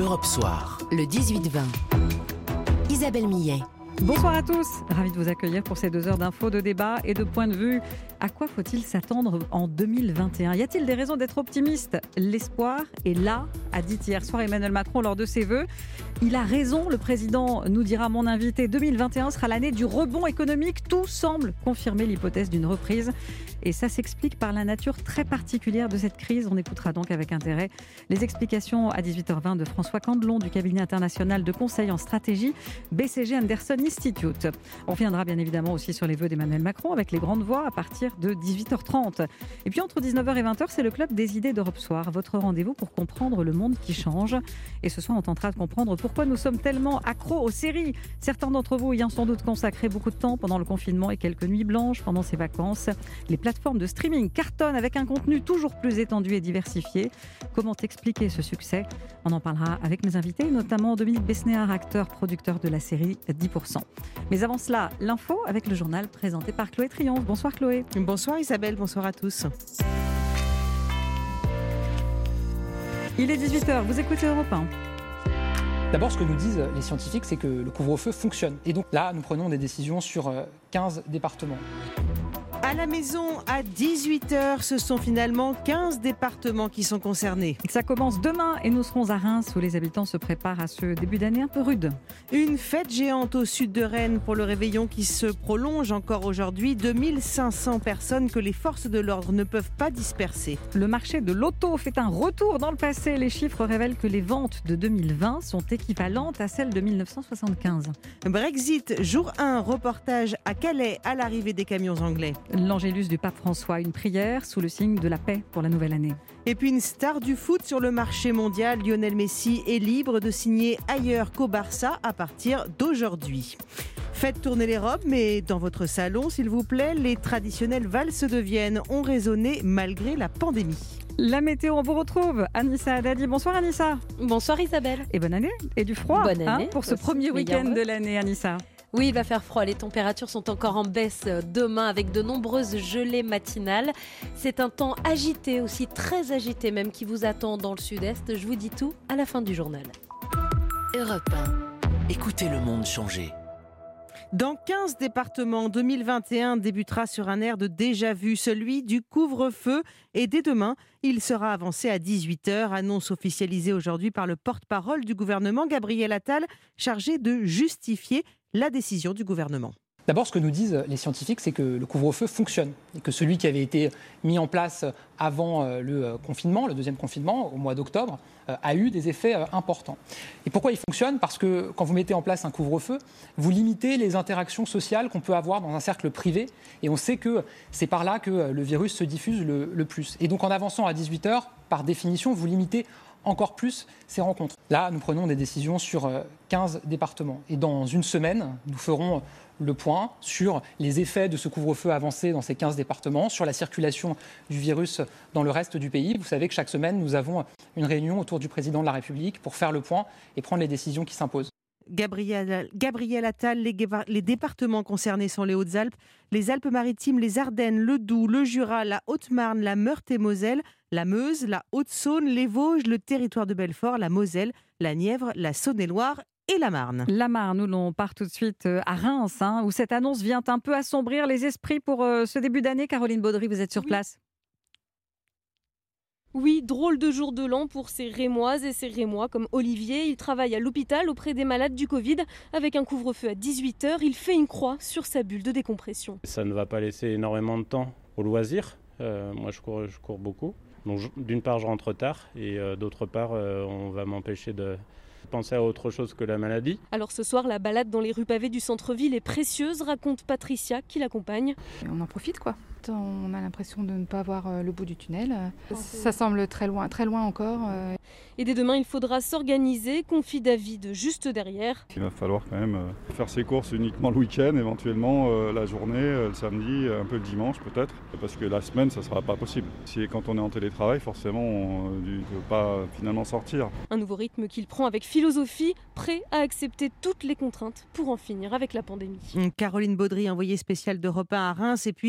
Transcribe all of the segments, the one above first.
Europe Soir. Le 18-20. Isabelle Millet. Bonsoir à tous, ravi de vous accueillir pour ces 2 heures d'infos, de débat et de points de vue. À quoi faut-il s'attendre en 2021 ? Y a-t-il des raisons d'être optimiste ? L'espoir est là, a dit hier soir Emmanuel Macron lors de ses vœux. Il a raison, le président nous dira mon invité. 2021 sera l'année du rebond économique. Tout semble confirmer l'hypothèse d'une reprise. Et ça s'explique par la nature très particulière de cette crise. On écoutera donc avec intérêt les explications à 18h20 de François Candelon du cabinet international de conseil en stratégie BCG Anderson Institute. On reviendra bien évidemment aussi sur les vœux d'Emmanuel Macron avec les grandes voix à partir de 18h30. Et puis entre 19h et 20h, c'est le club des idées d'Europe Soir, votre rendez-vous pour comprendre le monde qui change. Et ce soir, on tentera de comprendre pourquoi nous sommes tellement accros aux séries. Certains d'entre vous y ont sans doute consacré beaucoup de temps pendant le confinement et quelques nuits blanches pendant ces vacances. Les plateformes de streaming cartonnent avec un contenu toujours plus étendu et diversifié. Comment expliquer ce succès ? On en parlera avec mes invités, notamment Dominique Besnéard, acteur, producteur de la série 10%. Mais avant cela, l'info avec le journal présenté par Chloé Triomphe. Bonsoir Chloé. Bonsoir Isabelle, bonsoir à tous. Il est 18h, vous écoutez Europe 1. D'abord, ce que nous disent les scientifiques, c'est que le couvre-feu fonctionne. Et donc là, nous prenons des décisions sur 15 départements. À la maison, à 18h, ce sont finalement 15 départements qui sont concernés. Ça commence demain et nous serons à Reims où les habitants se préparent à ce début d'année un peu rude. Une fête géante au sud de Rennes pour le réveillon qui se prolonge encore aujourd'hui. 2500 personnes que les forces de l'ordre ne peuvent pas disperser. Le marché de l'auto fait un retour dans le passé. Les chiffres révèlent que les ventes de 2020 sont équivalentes à celles de 1975. Brexit, jour 1, reportage à Calais à l'arrivée des camions anglais. L'Angélus du pape François, une prière sous le signe de la paix pour la nouvelle année. Et puis une star du foot sur le marché mondial, Lionel Messi est libre de signer ailleurs qu'au Barça à partir d'aujourd'hui. Faites tourner les robes, mais dans votre salon, s'il vous plaît, les traditionnelles valses de Vienne ont résonné malgré la pandémie. La météo, on vous retrouve. Anissa Haddadi. Bonsoir Anissa. Bonsoir Isabelle. Et bonne année. Et du froid. Bonne année. Pour ce premier week-end de l'année, Anissa. Oui, il va faire froid. Les températures sont encore en baisse demain avec de nombreuses gelées matinales. C'est un temps agité aussi, très agité même, qui vous attend dans le sud-est. Je vous dis tout à la fin du journal. Europe 1. Écoutez le monde changer. Dans 15 départements, 2021 débutera sur un air de déjà-vu, celui du couvre-feu. Et dès demain, il sera avancé à 18h, annonce officialisée aujourd'hui par le porte-parole du gouvernement, Gabriel Attal, chargé de justifier la décision du gouvernement. D'abord, ce que nous disent les scientifiques, c'est que le couvre-feu fonctionne et que celui qui avait été mis en place avant le confinement, le deuxième confinement, au mois d'octobre, a eu des effets importants. Et pourquoi il fonctionne ? Parce que quand vous mettez en place un couvre-feu, vous limitez les interactions sociales qu'on peut avoir dans un cercle privé et on sait que c'est par là que le virus se diffuse le plus. Et donc en avançant à 18h, par définition, vous limitez encore plus ces rencontres. Là, nous prenons des décisions sur 15 départements. Et dans une semaine, nous ferons le point sur les effets de ce couvre-feu avancé dans ces 15 départements, sur la circulation du virus dans le reste du pays. Vous savez que chaque semaine, nous avons une réunion autour du président de la République pour faire le point et prendre les décisions qui s'imposent. Gabriel Attal, les départements concernés sont les Hautes-Alpes, les Alpes-Maritimes, les Ardennes, le Doubs, le Jura, la Haute-Marne, la Meurthe-et-Moselle, la Meuse, la Haute-Saône, les Vosges, le territoire de Belfort, la Moselle, la Nièvre, la Saône-et-Loire et la Marne. La Marne, où l'on part tout de suite à Reims, où cette annonce vient un peu assombrir les esprits pour ce début d'année. Caroline Baudry, vous êtes sur place. Oui, drôle de jour de l'an pour ces Rémoises et ces Rémois comme Olivier. Il travaille à l'hôpital auprès des malades du Covid. Avec un couvre-feu à 18h, il fait une croix sur sa bulle de décompression. Ça ne va pas laisser énormément de temps au loisir. Moi, je cours beaucoup. Donc, d'une part, je rentre tard et d'autre part, on va m'empêcher de penser à autre chose que la maladie. Alors ce soir, la balade dans les rues pavées du centre-ville est précieuse, raconte Patricia qui l'accompagne. On en profite quoi. On a l'impression de ne pas voir le bout du tunnel. Ça semble très loin encore. Et dès demain, il faudra s'organiser, confie David juste derrière. Il va falloir quand même faire ses courses uniquement le week-end, éventuellement la journée, le samedi, un peu le dimanche peut-être, parce que la semaine, ça ne sera pas possible. Quand on est en télétravail, forcément, on ne peut pas finalement sortir. Un nouveau rythme qu'il prend avec philosophie, prêt à accepter toutes les contraintes pour en finir avec la pandémie. Caroline Baudry, envoyée spéciale d'Europe 1 à Reims, et puis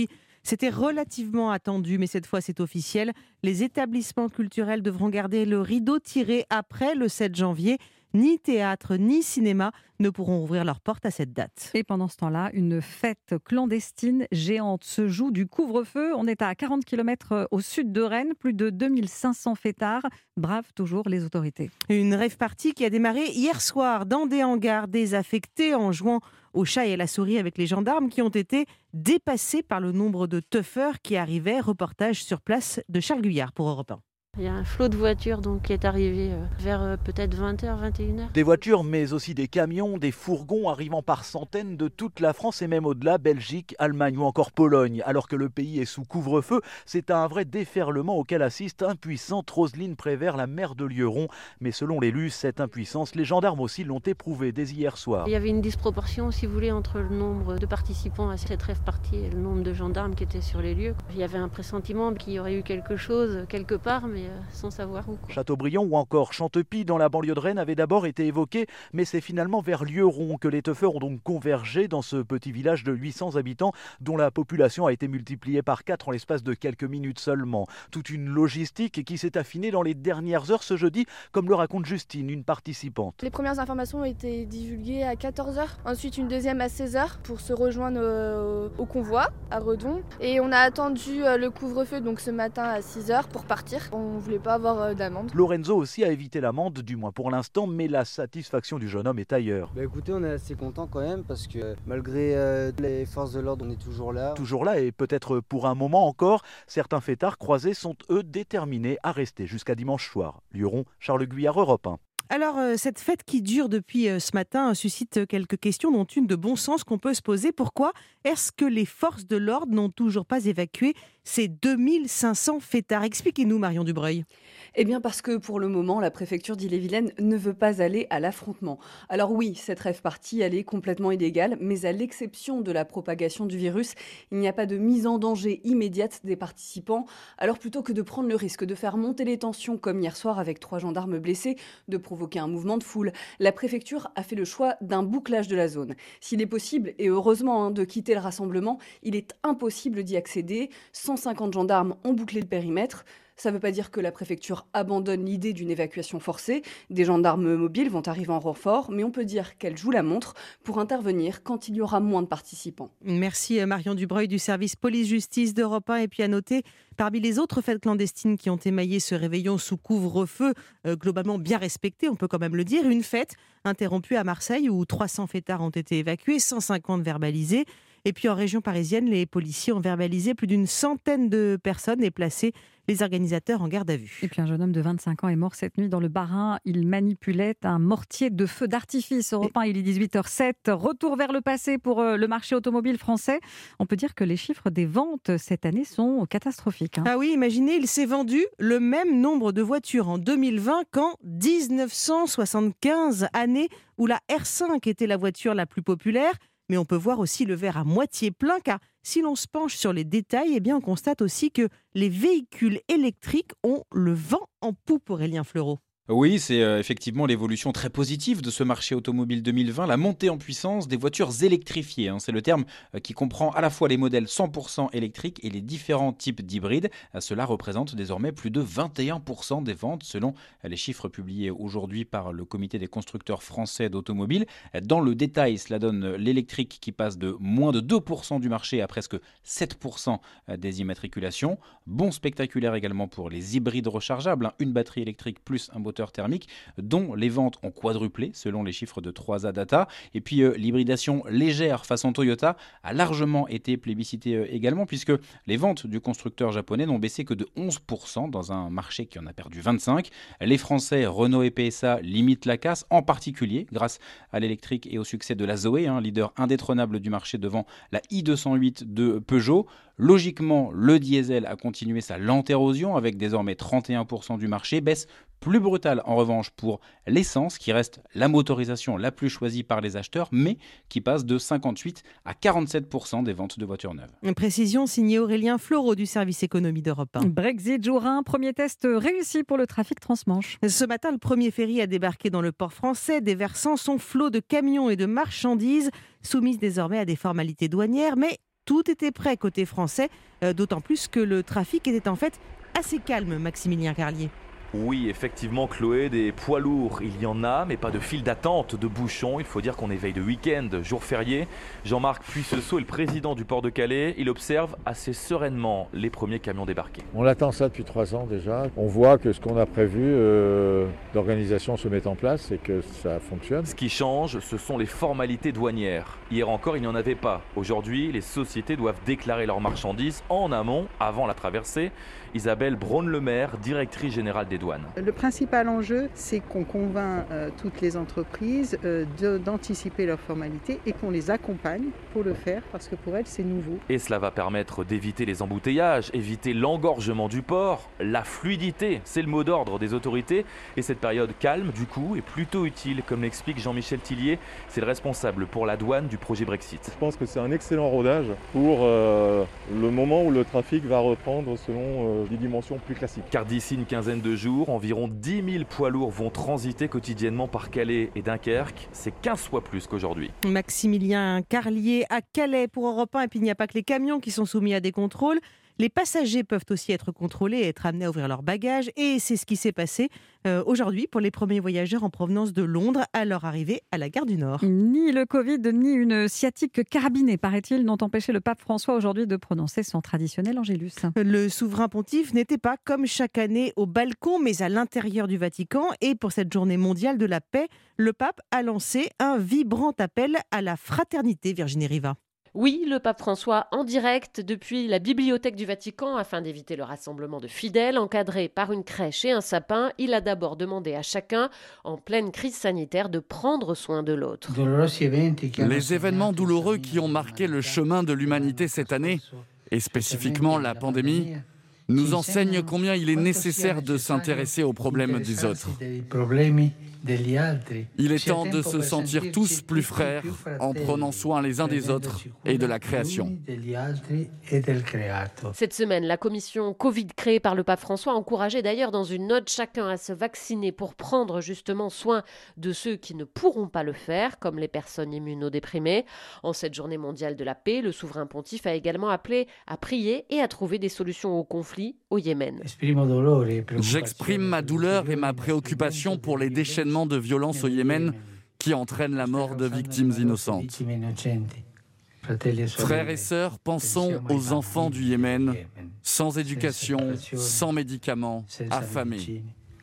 C'était relativement attendu, mais cette fois c'est officiel. Les établissements culturels devront garder le rideau tiré après le 7 janvier. Ni théâtre, ni cinéma ne pourront ouvrir leurs portes à cette date. Et pendant ce temps-là, une fête clandestine géante se joue du couvre-feu. On est à 40 km au sud de Rennes. Plus de 2500 fêtards bravent toujours les autorités. Une rave party qui a démarré hier soir dans des hangars désaffectés en jouant au chat et à la souris avec les gendarmes qui ont été dépassés par le nombre de teufeurs qui arrivaient. Reportage sur place de Charles Guyard pour Europe 1. Il y a un flot de voitures qui est arrivé vers peut-être 20h, 21h. Des voitures, mais aussi des camions, des fourgons arrivant par centaines de toute la France et même au-delà, Belgique, Allemagne ou encore Pologne. Alors que le pays est sous couvre-feu, c'est un vrai déferlement auquel assiste impuissante Roselyne Prévert, la maire de Lieurons. Mais selon l'élu, cette impuissance, les gendarmes aussi l'ont éprouvée dès hier soir. Il y avait une disproportion, si vous voulez, entre le nombre de participants à cette rave party et le nombre de gendarmes qui étaient sur les lieux. Il y avait un pressentiment qu'il y aurait eu quelque chose quelque part, mais sans savoir où. Châteaubriand ou encore Chantepie dans la banlieue de Rennes avaient d'abord été évoqués, mais c'est finalement vers Lieurons que les teufeurs ont donc convergé dans ce petit village de 800 habitants dont la population a été multipliée par 4 en l'espace de quelques minutes seulement. Toute une logistique qui s'est affinée dans les dernières heures ce jeudi, comme le raconte Justine, une participante. Les premières informations ont été divulguées à 14h, ensuite une deuxième à 16h pour se rejoindre au convoi à Redon. Et on a attendu le couvre-feu donc ce matin à 6h pour partir. On voulait pas avoir d'amende. Lorenzo aussi a évité l'amende, du moins pour l'instant, mais la satisfaction du jeune homme est ailleurs. Écoutez, on est assez content quand même parce que malgré les forces de l'ordre, on est toujours là. Toujours là et peut-être pour un moment encore, certains fêtards croisés sont eux déterminés à rester jusqu'à dimanche soir. Lieurons, Charles Guyard, Europe 1. Alors, cette fête qui dure depuis ce matin suscite quelques questions, dont une de bon sens qu'on peut se poser. Pourquoi est-ce que les forces de l'ordre n'ont toujours pas évacué ces 2500 fêtards? Expliquez-nous, Marion Dubreuil. Eh bien parce que pour le moment, la préfecture d'Ille-et-Vilaine ne veut pas aller à l'affrontement. Alors oui, cette rave party, elle est complètement illégale, mais à l'exception de la propagation du virus, il n'y a pas de mise en danger immédiate des participants. Alors plutôt que de prendre le risque de faire monter les tensions, comme hier soir avec 3 gendarmes blessés, de provoquer un mouvement de foule, la préfecture a fait le choix d'un bouclage de la zone. S'il est possible, et heureusement, de quitter le rassemblement, il est impossible d'y accéder. 150 gendarmes ont bouclé le périmètre. Ça ne veut pas dire que la préfecture abandonne l'idée d'une évacuation forcée. Des gendarmes mobiles vont arriver en renfort, mais on peut dire qu'elle joue la montre pour intervenir quand il y aura moins de participants. Merci Marion Dubreuil du service police-justice d'Europe 1. Et puis à noter, parmi les autres fêtes clandestines qui ont émaillé ce réveillon sous couvre-feu, globalement bien respecté, on peut quand même le dire, une fête interrompue à Marseille où 300 fêtards ont été évacués, 150 verbalisés. Et puis en région parisienne, les policiers ont verbalisé plus d'une centaine de personnes et placé les organisateurs en garde à vue. Et puis un jeune homme de 25 ans est mort cette nuit dans le Bas-Rhin. Il manipulait un mortier de feu d'artifice. Europe 1, il est 18h07. Retour vers le passé pour le marché automobile français. On peut dire que les chiffres des ventes cette année sont catastrophiques. Ah oui, imaginez, il s'est vendu le même nombre de voitures en 2020 qu'en 1975, année où la R5 était la voiture la plus populaire. Mais on peut voir aussi le verre à moitié plein, car si l'on se penche sur les détails, eh bien on constate aussi que les véhicules électriques ont le vent en poupe, Aurélien Fleureau. Oui, c'est effectivement l'évolution très positive de ce marché automobile 2020, la montée en puissance des voitures électrifiées. C'est le terme qui comprend à la fois les modèles 100% électriques et les différents types d'hybrides. Cela représente désormais plus de 21% des ventes selon les chiffres publiés aujourd'hui par le comité des constructeurs français d'automobiles. Dans le détail, cela donne l'électrique qui passe de moins de 2% du marché à presque 7% des immatriculations. Bon spectaculaire également pour les hybrides rechargeables, une batterie électrique plus un moteur thermique, dont les ventes ont quadruplé selon les chiffres de 3A Data. Et puis l'hybridation légère façon Toyota a largement été plébiscitée également, puisque les ventes du constructeur japonais n'ont baissé que de 11% dans un marché qui en a perdu 25%. Les Français Renault et PSA limitent la casse, en particulier grâce à l'électrique et au succès de la Zoé, leader indétrônable du marché devant la i208 de Peugeot. Logiquement, le diesel a continué sa lente érosion avec désormais 31% du marché, baisse plus brutale en revanche pour l'essence qui reste la motorisation la plus choisie par les acheteurs mais qui passe de 58 à 47% des ventes de voitures neuves. Une précision signée Aurélien Fleureau du service économie d'Europe 1. Brexit jour 1, premier test réussi pour le trafic transmanche. Ce matin, le premier ferry a débarqué dans le port français, déversant son flot de camions et de marchandises soumises désormais à des formalités douanières, mais tout était prêt côté français, d'autant plus que le trafic était en fait assez calme, Maximilien Carlier. Oui, effectivement, Chloé, des poids lourds, il y en a, mais pas de file d'attente, de bouchons. Il faut dire qu'on est veille de week-end, jour férié. Jean-Marc Puisseau est le président du port de Calais. Il observe assez sereinement les premiers camions débarqués. On attend ça depuis 3 ans déjà. On voit que ce qu'on a prévu d'organisation se met en place et que ça fonctionne. Ce qui change, ce sont les formalités douanières. Hier encore, il n'y en avait pas. Aujourd'hui, les sociétés doivent déclarer leurs marchandises en amont, avant la traversée. Isabelle Braun-Lemaire, directrice générale des douanes. Le principal enjeu, c'est qu'on convainc toutes les entreprises d'anticiper leurs formalités et qu'on les accompagne pour le faire, parce que pour elles, c'est nouveau. Et cela va permettre d'éviter les embouteillages, éviter l'engorgement du port, la fluidité, c'est le mot d'ordre des autorités. Et cette période calme, du coup, est plutôt utile, comme l'explique Jean-Michel Tillier, c'est le responsable pour la douane du projet Brexit. Je pense que c'est un excellent rodage pour le moment où le trafic va reprendre selon des dimensions plus classiques. Car d'ici une quinzaine de jours, environ 10 000 poids lourds vont transiter quotidiennement par Calais et Dunkerque. C'est 15 fois plus qu'aujourd'hui. Maximilien Carlier à Calais pour Europe 1. Et puis il n'y a pas que les camions qui sont soumis à des contrôles. Les passagers peuvent aussi être contrôlés et être amenés à ouvrir leurs bagages. Et c'est ce qui s'est passé aujourd'hui pour les premiers voyageurs en provenance de Londres à leur arrivée à la gare du Nord. Ni le Covid, ni une sciatique carabinée, paraît-il, n'ont empêché le pape François aujourd'hui de prononcer son traditionnel Angélus. Le souverain pontife n'était pas, comme chaque année, au balcon, mais à l'intérieur du Vatican. Et pour cette journée mondiale de la paix, le pape a lancé un vibrant appel à la fraternité, Virginie Riva. Oui, le pape François en direct depuis la bibliothèque du Vatican afin d'éviter le rassemblement de fidèles. Encadré par une crèche et un sapin, il a d'abord demandé à chacun, en pleine crise sanitaire, de prendre soin de l'autre. Les événements douloureux qui ont marqué le chemin de l'humanité cette année, et spécifiquement la pandémie, nous enseignent combien il est nécessaire de s'intéresser aux problèmes des autres. Il est temps de se sentir tous plus frères en prenant soin les uns des autres et de la création. Cette semaine, la commission Covid créée par le pape François a encouragé d'ailleurs dans une note chacun à se vacciner pour prendre justement soin de ceux qui ne pourront pas le faire, comme les personnes immunodéprimées. En cette journée mondiale de la paix, le souverain pontife a également appelé à prier et à trouver des solutions au conflit au Yémen. J'exprime ma douleur et ma préoccupation pour les déchaînements de violence au Yémen qui entraînent la mort de victimes innocentes. Frères et sœurs, pensons aux enfants du Yémen, sans éducation, sans médicaments, affamés.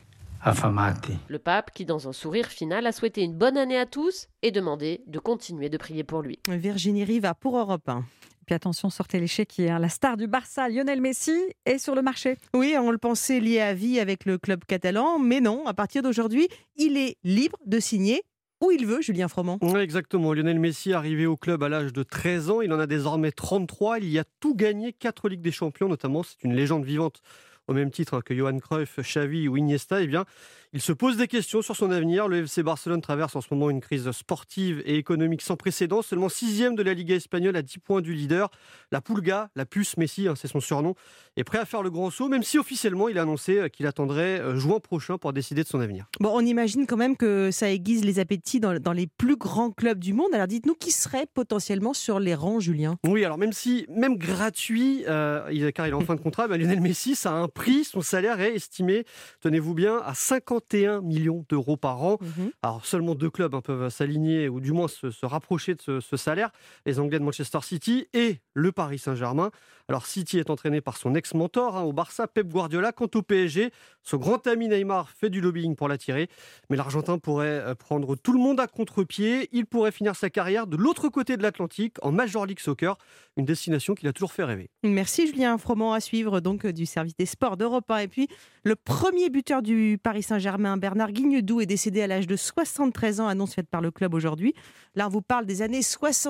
Le pape, qui dans un sourire final a souhaité une bonne année à tous et demandé de continuer de prier pour lui. Virginie Riva pour Europe 1. Puis attention, sortez l'échiquier. La star du Barça, Lionel Messi, est sur le marché. Oui, on le pensait lié à vie avec le club catalan, mais non, à partir d'aujourd'hui, il est libre de signer où il veut, Julien Froment. Oui, exactement. Lionel Messi, arrivé au club à l'âge de 13 ans, il en a désormais 33. Il y a tout gagné, 4 Ligues des Champions notamment. C'est une légende vivante. Au même titre que Johan Cruyff, Xavi ou Iniesta, eh bien, il se pose des questions sur son avenir. Le FC Barcelone traverse en ce moment une crise sportive et économique sans précédent. Seulement 6e de la Liga espagnole à 10 points du leader. La Pulga, la puce Messi, c'est son surnom, est prêt à faire le grand saut, même si officiellement il a annoncé qu'il attendrait juin prochain pour décider de son avenir. Bon, on imagine quand même que ça aiguise les appétits dans les plus grands clubs du monde. Alors dites-nous qui serait potentiellement sur les rangs, Julien ? Oui, alors même gratuit, car il est en fin de contrat, Lionel Messi, ça a un prix. Son salaire est estimé, tenez-vous bien, à 51 millions d'euros par an. Alors seulement 2 clubs peuvent s'aligner ou du moins se rapprocher de ce salaire, les Anglais de Manchester City et le Paris Saint-Germain. Alors City est entraîné par son ex-mentor au Barça, Pep Guardiola. Quant au PSG, son grand ami Neymar fait du lobbying pour l'attirer, mais l'Argentin pourrait prendre tout le monde à contre-pied. Il pourrait finir sa carrière de l'autre côté de l'Atlantique en Major League Soccer, une destination qui l'a toujours fait rêver. Merci Julien Froment, à suivre donc du service des sports d'Europe 1. Et puis le premier buteur du Paris Saint-Germain, Bernard Guignedou, est décédé à l'âge de 73 ans, annonce faite par le club aujourd'hui. Là on vous parle des années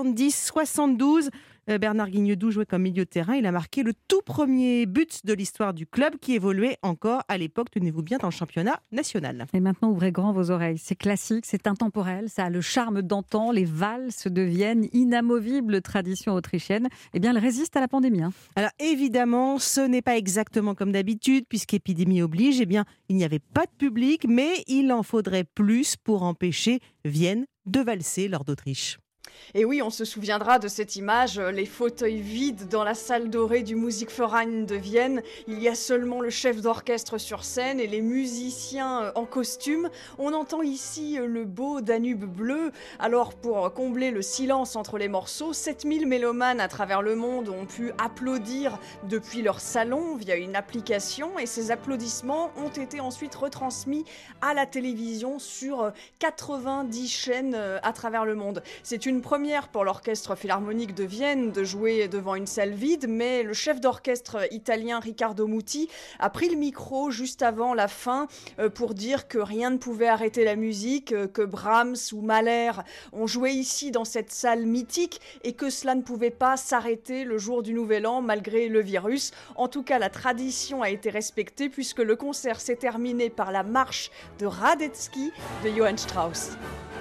70-72. Bernard Guignedou jouait comme milieu de terrain. Il a marqué le tout premier but de l'histoire du club qui évoluait encore à l'époque, tenez-vous bien, dans le championnat national. Et maintenant, ouvrez grand vos oreilles. C'est classique, c'est intemporel, ça a le charme d'antan. Les valses deviennent inamovibles traditions autrichiennes. Eh bien, elles résistent à la pandémie. Alors évidemment, ce n'est pas exactement comme d'habitude, puisqu'épidémie oblige. Eh bien, il n'y avait pas de public, mais il en faudrait plus pour empêcher Vienne de valser lors d'Autriche. Et oui, on se souviendra de cette image, les fauteuils vides dans la salle dorée du Musikverein de Vienne. Il y a seulement le chef d'orchestre sur scène et les musiciens en costume. On entend ici le beau Danube bleu. Alors pour combler le silence entre les morceaux, 7000 mélomanes à travers le monde ont pu applaudir depuis leur salon via une application. Et ces applaudissements ont été ensuite retransmis à la télévision sur 90 chaînes à travers le monde. C'est une première pour l'Orchestre Philharmonique de Vienne de jouer devant une salle vide, mais le chef d'orchestre italien Riccardo Muti a pris le micro juste avant la fin pour dire que rien ne pouvait arrêter la musique, que Brahms ou Mahler ont joué ici dans cette salle mythique et que cela ne pouvait pas s'arrêter le jour du Nouvel An malgré le virus. En tout cas, la tradition a été respectée puisque le concert s'est terminé par la marche de Radetzky de Johann Strauss.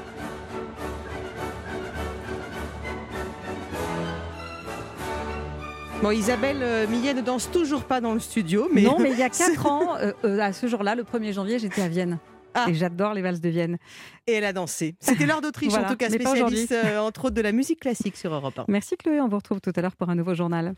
Bon, Isabelle Millet ne danse toujours pas dans le studio. Mais non, mais il y a 4 ans, à ce jour-là, le 1er janvier, j'étais à Vienne. Et j'adore les valses de Vienne. Et elle a dansé. C'était l'heure d'Autriche, Voilà, en tout cas, mais pas spécialiste entre autres de la musique classique sur Europe 1. Merci Chloé, on vous retrouve tout à l'heure pour un nouveau journal.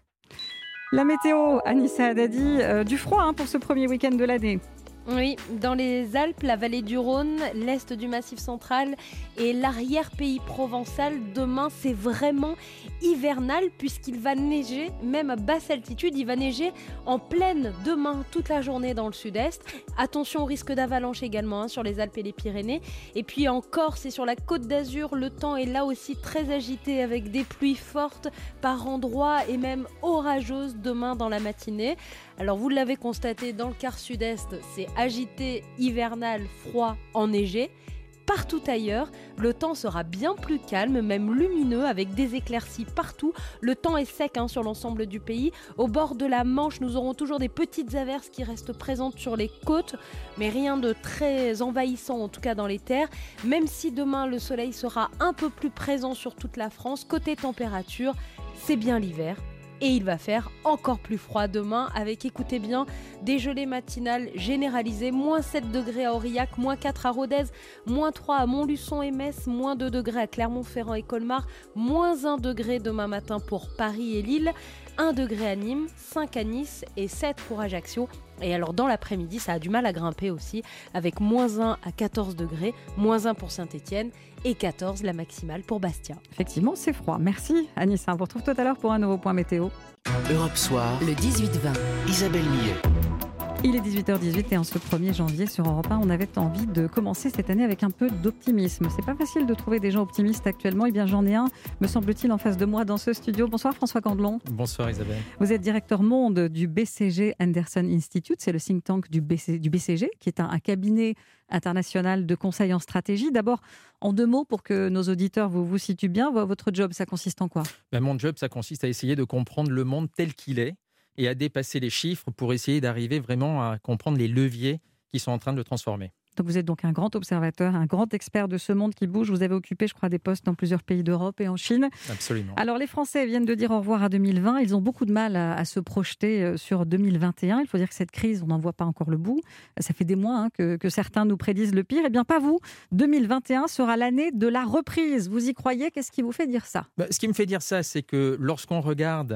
La météo, Anissa Haddadi, du froid pour ce premier week-end de l'année. Oui, dans les Alpes, la vallée du Rhône, l'est du Massif central et l'arrière-pays provençal, demain, c'est vraiment hivernal puisqu'il va neiger, même à basse altitude, il va neiger en pleine demain toute la journée dans le sud-est. Attention au risque d'avalanche également sur les Alpes et les Pyrénées. Et puis en Corse et sur la Côte d'Azur, le temps est là aussi très agité avec des pluies fortes par endroits et même orageuses demain dans la matinée. Alors vous l'avez constaté, dans le quart sud-est, c'est agité, hivernal, froid, enneigé. Partout ailleurs, le temps sera bien plus calme, même lumineux, avec des éclaircies partout. Le temps est sec sur l'ensemble du pays. Au bord de la Manche, nous aurons toujours des petites averses qui restent présentes sur les côtes, mais rien de très envahissant, en tout cas dans les terres. Même si demain, le soleil sera un peu plus présent sur toute la France, côté température, c'est bien l'hiver. Et il va faire encore plus froid demain avec, écoutez bien, des gelées matinales généralisées. Moins 7 degrés à Aurillac, moins 4 à Rodez, moins 3 à Montluçon et Metz, moins 2 degrés à Clermont-Ferrand et Colmar, moins 1 degré demain matin pour Paris et Lille, 1 degré à Nîmes, 5 à Nice et 7 pour Ajaccio. Et alors dans l'après-midi, ça a du mal à grimper aussi, avec moins 1 à 14 degrés, moins 1 pour Saint-Étienne et 14 la maximale pour Bastia. Effectivement, c'est froid. Merci Anissa. On vous retrouve tout à l'heure pour un nouveau point météo. Europe Soir, le 18-20, Isabelle Millet. Il est 18h18 et en ce 1er janvier sur Europe 1, on avait envie de commencer cette année avec un peu d'optimisme. C'est pas facile de trouver des gens optimistes actuellement. Eh bien, j'en ai un, me semble-t-il, en face de moi dans ce studio. Bonsoir François Candelon. Bonsoir Isabelle. Vous êtes directeur monde du BCG Anderson Institute. C'est le think tank du BCG, qui est un cabinet international de conseil en stratégie. D'abord, en 2 mots, pour que nos auditeurs vous situent bien, votre job, ça consiste en quoi ? Mon job, ça consiste à essayer de comprendre le monde tel qu'il est et à dépasser les chiffres pour essayer d'arriver vraiment à comprendre les leviers qui sont en train de le transformer. Donc vous êtes donc un grand observateur, un grand expert de ce monde qui bouge. Vous avez occupé, je crois, des postes dans plusieurs pays d'Europe et en Chine. Absolument. Alors les Français viennent de dire au revoir à 2020. Ils ont beaucoup de mal à se projeter sur 2021. Il faut dire que cette crise, on n'en voit pas encore le bout. Ça fait des mois que certains nous prédisent le pire. Eh bien pas vous. 2021 sera l'année de la reprise. Vous y croyez ? Qu'est-ce qui vous fait dire ça ? Ce qui me fait dire ça, c'est que lorsqu'on regarde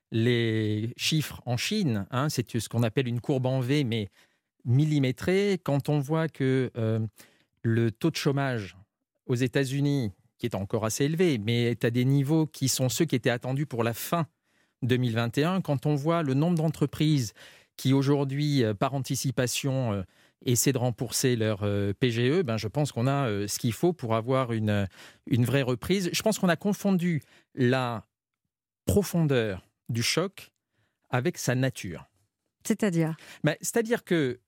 les chiffres en Chine, c'est ce qu'on appelle une courbe en V, mais millimétrée. Quand on voit que le taux de chômage aux États-Unis, qui est encore assez élevé, mais est à des niveaux qui sont ceux qui étaient attendus pour la fin 2021, quand on voit le nombre d'entreprises qui aujourd'hui, par anticipation, essaient de rembourser leur PGE, je pense qu'on a ce qu'il faut pour avoir une vraie reprise. Je pense qu'on a confondu la profondeur du choc avec sa nature. C'est-à-dire ? C'est-à-dire que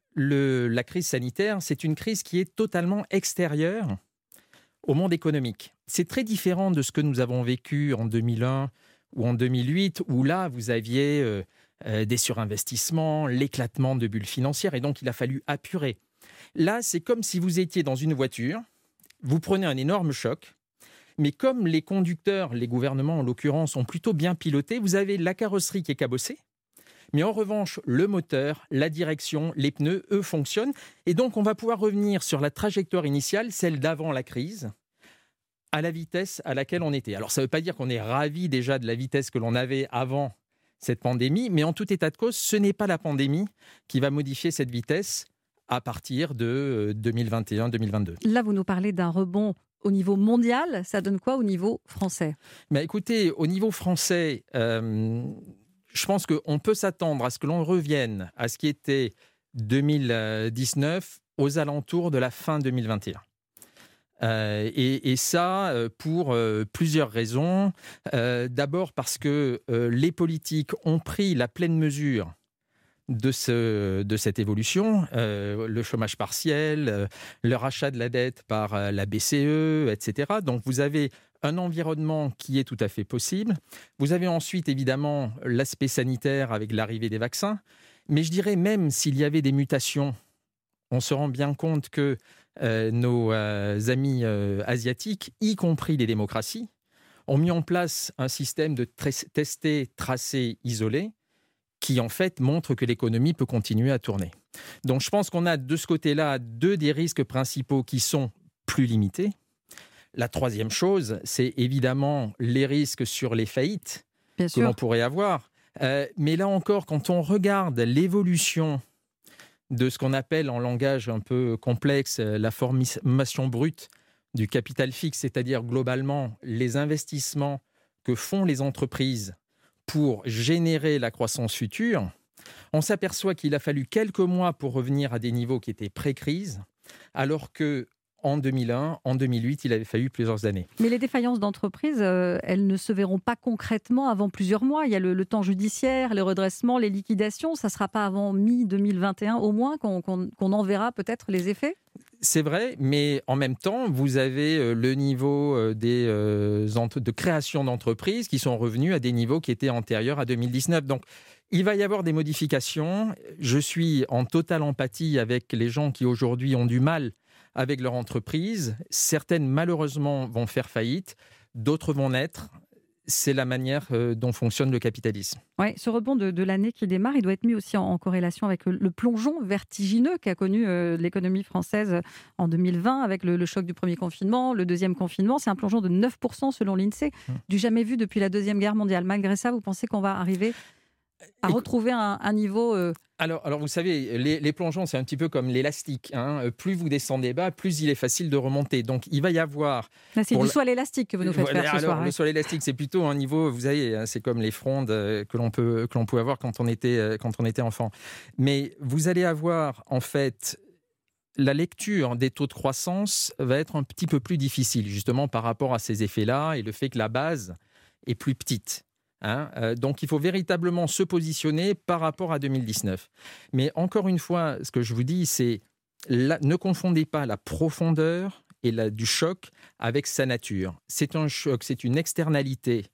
la crise sanitaire, c'est une crise qui est totalement extérieure au monde économique. C'est très différent de ce que nous avons vécu en 2001 ou en 2008, où là, vous aviez des surinvestissements, l'éclatement de bulles financières, et donc il a fallu apurer. Là, c'est comme si vous étiez dans une voiture, vous prenez un énorme choc, mais comme les conducteurs, les gouvernements en l'occurrence, ont plutôt bien piloté, vous avez la carrosserie qui est cabossée, mais en revanche, le moteur, la direction, les pneus, eux, fonctionnent. Et donc, on va pouvoir revenir sur la trajectoire initiale, celle d'avant la crise, à la vitesse à laquelle on était. Alors ça ne veut pas dire qu'on est ravi déjà de la vitesse que l'on avait avant cette pandémie, mais en tout état de cause, ce n'est pas la pandémie qui va modifier cette vitesse à partir de 2021-2022. Là, vous nous parlez d'un rebond au niveau mondial. Ça donne quoi au niveau français ? Mais écoutez, au niveau français, je pense qu'on peut s'attendre à ce que l'on revienne à ce qui était 2019 aux alentours de la fin 2021. Et ça, pour plusieurs raisons. D'abord parce que les politiques ont pris la pleine mesure de cette évolution, le chômage partiel, le rachat de la dette par la BCE, etc. Donc vous avez un environnement qui est tout à fait possible. Vous avez ensuite évidemment l'aspect sanitaire avec l'arrivée des vaccins. Mais je dirais même s'il y avait des mutations, on se rend bien compte que nos amis asiatiques, y compris les démocraties, ont mis en place un système de tester, tracer, isoler, qui en fait montre que l'économie peut continuer à tourner. Donc je pense qu'on a de ce côté-là deux des risques principaux qui sont plus limités. La troisième chose, c'est évidemment les risques sur les faillites que l'on pourrait avoir. Mais là encore, quand on regarde l'évolution de ce qu'on appelle en langage un peu complexe la formation brute du capital fixe, c'est-à-dire globalement les investissements que font les entreprises pour générer la croissance future, on s'aperçoit qu'il a fallu quelques mois pour revenir à des niveaux qui étaient pré-crise, alors que en 2001, en 2008, il avait fallu plusieurs années. Mais les défaillances d'entreprises, elles ne se verront pas concrètement avant plusieurs mois. Il y a le temps judiciaire, les redressements, les liquidations. Ça ne sera pas avant mi-2021 au moins qu'on en verra peut-être les effets ? C'est vrai, mais en même temps, vous avez le niveau de création d'entreprises qui sont revenus à des niveaux qui étaient antérieurs à 2019. Donc, il va y avoir des modifications. Je suis en totale empathie avec les gens qui aujourd'hui ont du mal avec leur entreprise. Certaines, malheureusement, vont faire faillite. D'autres vont naître. C'est la manière dont fonctionne le capitalisme. Oui, ce rebond de l'année qui démarre, il doit être mis aussi en corrélation avec le plongeon vertigineux qu'a connu l'économie française en 2020 avec le choc du premier confinement, le deuxième confinement. C'est un plongeon de 9% selon l'INSEE, du jamais vu depuis la Deuxième Guerre mondiale. Malgré ça, vous pensez qu'on va arriver à retrouver un niveau... Alors, vous savez, les plongeons, c'est un petit peu comme l'élastique. Hein. Plus vous descendez bas, plus il est facile de remonter. Donc, il va y avoir... Là, c'est du sol élastique que vous nous faites faire ce soir. Le sol élastique, c'est plutôt un niveau, vous savez, c'est comme les frondes que l'on pouvait avoir quand on était enfant. Mais vous allez avoir, en fait, la lecture des taux de croissance va être un petit peu plus difficile, justement, par rapport à ces effets-là et le fait que la base est plus petite. Donc, il faut véritablement se positionner par rapport à 2019. Mais encore une fois, ce que je vous dis, c'est ne confondez pas la profondeur du choc avec sa nature. C'est un choc, c'est une externalité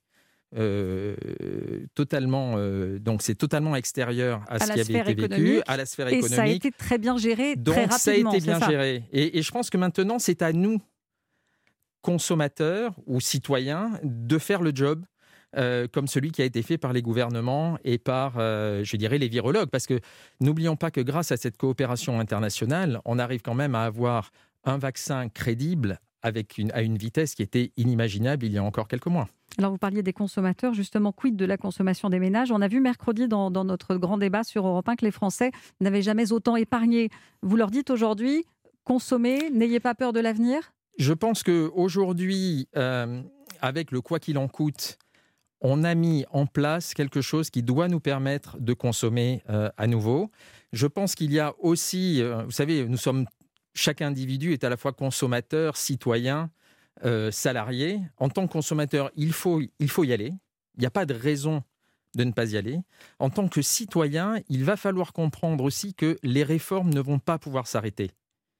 totalement, donc c'est totalement extérieur à ce qui avait été vécu, à la sphère économique. Et ça a été très bien géré, donc, très rapidement. Ça a été bien géré. Et je pense que maintenant, c'est à nous, consommateurs ou citoyens, de faire le job. Comme celui qui a été fait par les gouvernements et par, je dirais, les virologues. Parce que n'oublions pas que grâce à cette coopération internationale, on arrive quand même à avoir un vaccin crédible à une vitesse qui était inimaginable il y a encore quelques mois. Alors vous parliez des consommateurs, justement, quid de la consommation des ménages ? On a vu mercredi dans notre grand débat sur Europe 1 que les Français n'avaient jamais autant épargné. Vous leur dites aujourd'hui, consommez, n'ayez pas peur de l'avenir ? Je pense qu'aujourd'hui, avec le quoi qu'il en coûte, on a mis en place quelque chose qui doit nous permettre de consommer à nouveau. Je pense qu'il y a aussi, vous savez, chaque individu est à la fois consommateur, citoyen, salarié. En tant que consommateur, il faut y aller. Il n'y a pas de raison de ne pas y aller. En tant que citoyen, il va falloir comprendre aussi que les réformes ne vont pas pouvoir s'arrêter.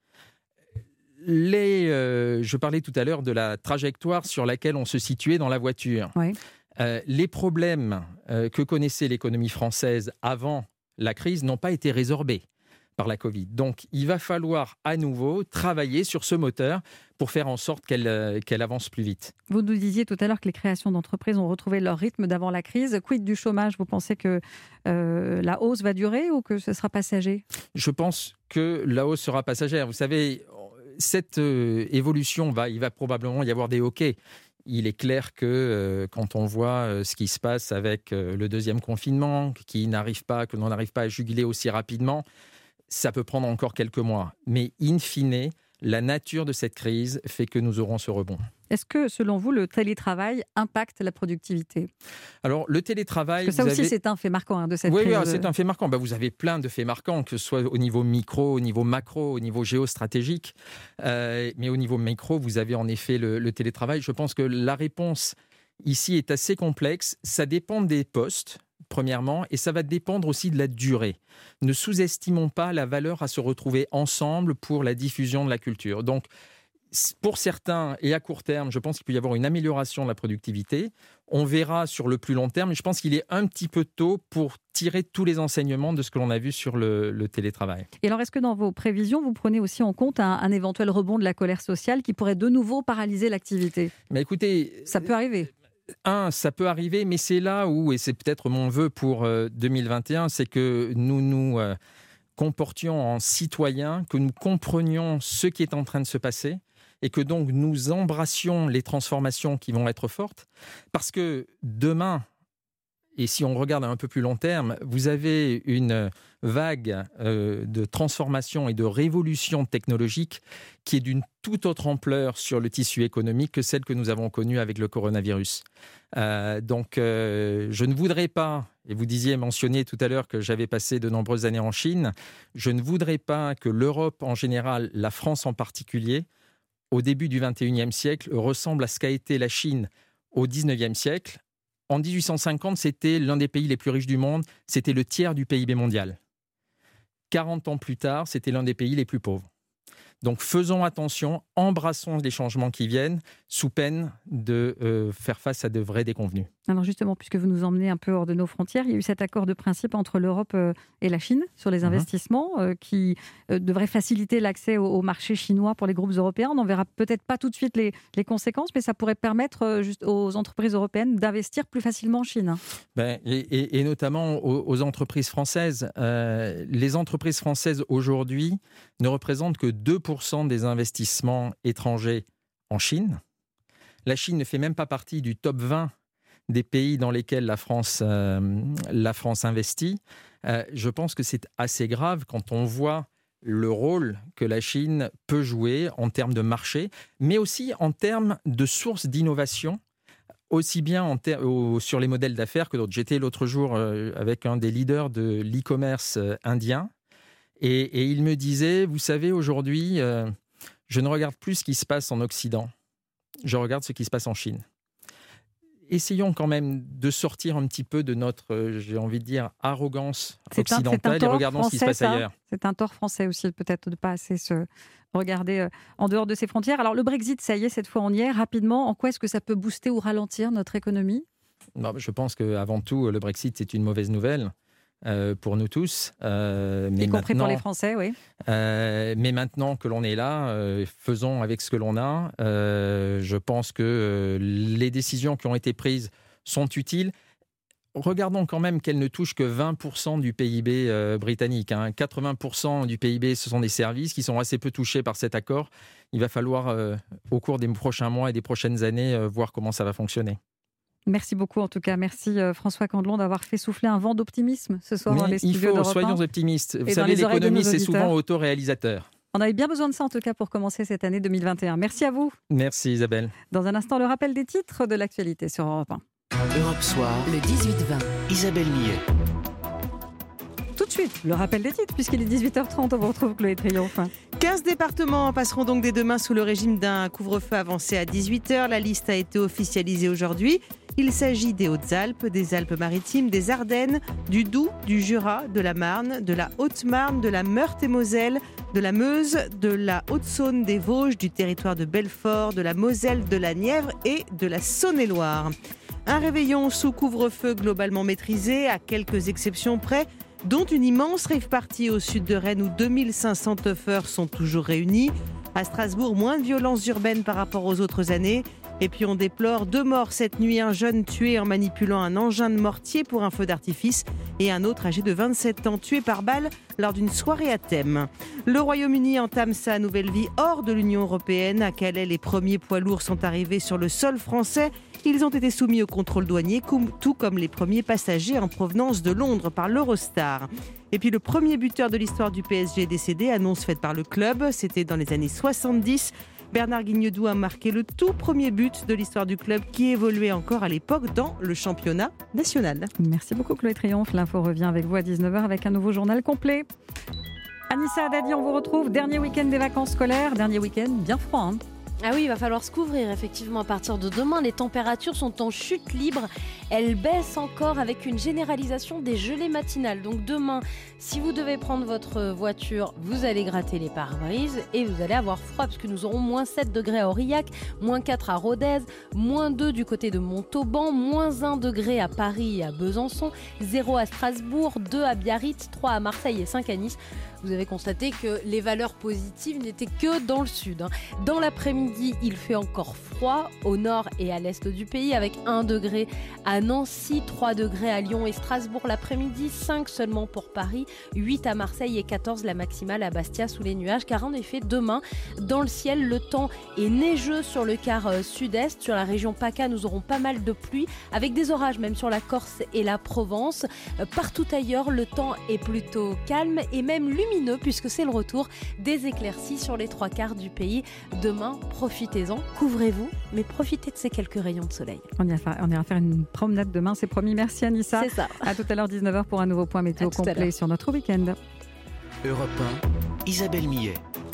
Je parlais tout à l'heure de la trajectoire sur laquelle on se situait dans la voiture. Oui. Les problèmes que connaissait l'économie française avant la crise n'ont pas été résorbés par la Covid. Donc, il va falloir à nouveau travailler sur ce moteur pour faire en sorte qu'elle avance plus vite. Vous nous disiez tout à l'heure que les créations d'entreprises ont retrouvé leur rythme d'avant la crise. Quid du chômage ? Vous pensez que la hausse va durer ou que ce sera passager ? Je pense que la hausse sera passagère. Vous savez, cette évolution, il va probablement y avoir des hoquets. Il est clair que quand on voit ce qui se passe avec le deuxième confinement, que l'on n'arrive pas à juguler aussi rapidement, ça peut prendre encore quelques mois. Mais in fine, la nature de cette crise fait que nous aurons ce rebond. Est-ce que, selon vous, le télétravail impacte la productivité ? Alors, le télétravail... Parce que ça aussi, c'est un fait marquant de cette crise. Oui, c'est un fait marquant. Vous avez plein de faits marquants, que ce soit au niveau micro, au niveau macro, au niveau géostratégique. Mais au niveau micro, vous avez en effet le télétravail. Je pense que la réponse ici est assez complexe. Ça dépend des postes, premièrement, et ça va dépendre aussi de la durée. Ne sous-estimons pas la valeur à se retrouver ensemble pour la diffusion de la culture. Donc, pour certains, et à court terme, je pense qu'il peut y avoir une amélioration de la productivité. On verra sur le plus long terme, mais je pense qu'il est un petit peu tôt pour tirer tous les enseignements de ce que l'on a vu sur le télétravail. Et alors, est-ce que dans vos prévisions, vous prenez aussi en compte un éventuel rebond de la colère sociale qui pourrait de nouveau paralyser l'activité ? Mais écoutez... Ça peut arriver. Ça peut arriver, mais c'est là où, et c'est peut-être mon vœu pour 2021, c'est que nous nous comportions en citoyens, que nous comprenions ce qui est en train de se passer, et que donc nous embrassions les transformations qui vont être fortes. Parce que demain, et si on regarde à un peu plus long terme, vous avez une vague de transformation et de révolution technologique qui est d'une toute autre ampleur sur le tissu économique que celle que nous avons connue avec le coronavirus. Donc, je ne voudrais pas, et vous mentionniez tout à l'heure que j'avais passé de nombreuses années en Chine, je ne voudrais pas que l'Europe en général, la France en particulier, au début du XXIe siècle, ressemble à ce qu'a été la Chine au XIXe siècle. En 1850, c'était l'un des pays les plus riches du monde, c'était le tiers du PIB mondial. 40 ans plus tard, c'était l'un des pays les plus pauvres. Donc faisons attention, embrassons les changements qui viennent, sous peine de faire face à de vraies déconvenues. Alors justement, puisque vous nous emmenez un peu hors de nos frontières, il y a eu cet accord de principe entre l'Europe et la Chine sur les investissements qui devrait faciliter l'accès au marché chinois pour les groupes européens. On n'en verra peut-être pas tout de suite les conséquences, mais ça pourrait permettre juste aux entreprises européennes d'investir plus facilement en Chine. Et notamment aux entreprises françaises. Les entreprises françaises aujourd'hui ne représentent que 2% des investissements étrangers en Chine. La Chine ne fait même pas partie du top 20 des pays dans lesquels la France investit. Je pense que c'est assez grave quand on voit le rôle que la Chine peut jouer en termes de marché, mais aussi en termes de sources d'innovation, aussi bien sur les modèles d'affaires que d'autres. J'étais l'autre jour avec un des leaders de l'e-commerce indien, et il me disait, vous savez, aujourd'hui, je ne regarde plus ce qui se passe en Occident, je regarde ce qui se passe en Chine. Essayons quand même de sortir un petit peu de notre, j'ai envie de dire, arrogance occidentale et regardons ce qui se passe ailleurs. C'est un tort français aussi, peut-être, de ne pas assez se regarder en dehors de ses frontières. Alors le Brexit, ça y est, cette fois on y est. Rapidement, en quoi est-ce que ça peut booster ou ralentir notre économie ? Je pense qu'avant tout, le Brexit, c'est une mauvaise nouvelle. Pour nous tous. Y compris pour les Français, oui. Mais maintenant que l'on est là, faisons avec ce que l'on a. Je pense que les décisions qui ont été prises sont utiles. Regardons quand même qu'elles ne touchent que 20% du PIB britannique. 80% du PIB, ce sont des services qui sont assez peu touchés par cet accord. Il va falloir, au cours des prochains mois et des prochaines années, voir comment ça va fonctionner. Merci beaucoup en tout cas. Merci François Candelon d'avoir fait souffler un vent d'optimisme ce soir dans les studios d'Europe 1. Soyons optimistes. Vous savez, l'économie, c'est souvent autoréalisateur. On avait bien besoin de ça en tout cas pour commencer cette année 2021. Merci à vous. Merci Isabelle. Dans un instant, le rappel des titres de l'actualité sur Europe 1. Europe Soir, le 18-20, Isabelle Millet. Tout de suite, le rappel des titres, puisqu'il est 18h30, on vous retrouve Chloé Triomphe. 15 départements passeront donc dès demain sous le régime d'un couvre-feu avancé à 18h. La liste a été officialisée aujourd'hui. Il s'agit des Hautes-Alpes, des Alpes-Maritimes, des Ardennes, du Doubs, du Jura, de la Marne, de la Haute-Marne, de la Meurthe-et-Moselle, de la Meuse, de la Haute-Saône, des Vosges, du territoire de Belfort, de la Moselle, de la Nièvre et de la Saône-et-Loire. Un réveillon sous couvre-feu globalement maîtrisé, à quelques exceptions près, dont une immense rave-party au sud de Rennes où 2500 teufeurs sont toujours réunis. À Strasbourg, moins de violences urbaines par rapport aux autres années. Et puis on déplore 2 morts cette nuit, un jeune tué en manipulant un engin de mortier pour un feu d'artifice et un autre âgé de 27 ans tué par balle lors d'une soirée à thème. Le Royaume-Uni entame sa nouvelle vie hors de l'Union européenne. À Calais, les premiers poids lourds sont arrivés sur le sol français. Ils ont été soumis au contrôle douanier, tout comme les premiers passagers en provenance de Londres par l'Eurostar. Et puis le premier buteur de l'histoire du PSG est décédé, annonce faite par le club. C'était dans les années 70. Bernard Guignedou a marqué le tout premier but de l'histoire du club qui évoluait encore à l'époque dans le championnat national. Merci beaucoup Chloé Triomphe. L'info revient avec vous à 19h avec un nouveau journal complet. Anissa Haddadi, on vous retrouve. Dernier week-end des vacances scolaires. Dernier week-end bien froid. Ah oui, il va falloir se couvrir effectivement à partir de demain. Les températures sont en chute libre. Elles baissent encore avec une généralisation des gelées matinales. Donc demain, si vous devez prendre votre voiture, vous allez gratter les pare-brises et vous allez avoir froid parce que nous aurons moins 7 degrés à Aurillac, moins 4 à Rodez, moins 2 du côté de Montauban, moins 1 degré à Paris et à Besançon, 0 à Strasbourg, 2 à Biarritz, 3 à Marseille et 5 à Nice. Vous avez constaté que les valeurs positives n'étaient que dans le sud. Dans l'après-midi, il fait encore froid au nord et à l'est du pays avec 1 degré à Nancy, 3 degrés à Lyon et Strasbourg l'après-midi, 5 seulement pour Paris, 8 à Marseille et 14 la maximale à Bastia sous les nuages. Car en effet, demain, dans le ciel, le temps est neigeux sur le quart sud-est. Sur la région PACA, nous aurons pas mal de pluie avec des orages même sur la Corse et la Provence. Partout ailleurs, le temps est plutôt calme et même lumineux puisque c'est le retour des éclaircies sur les 3 quarts du pays. Demain, profitez-en, couvrez-vous, mais profitez de ces quelques rayons de soleil. On ira faire une promenade demain, c'est promis. Merci Anissa. C'est ça. À tout à l'heure 19h pour un nouveau point météo complet sur notre week-end. Europe 1, Isabelle Millet.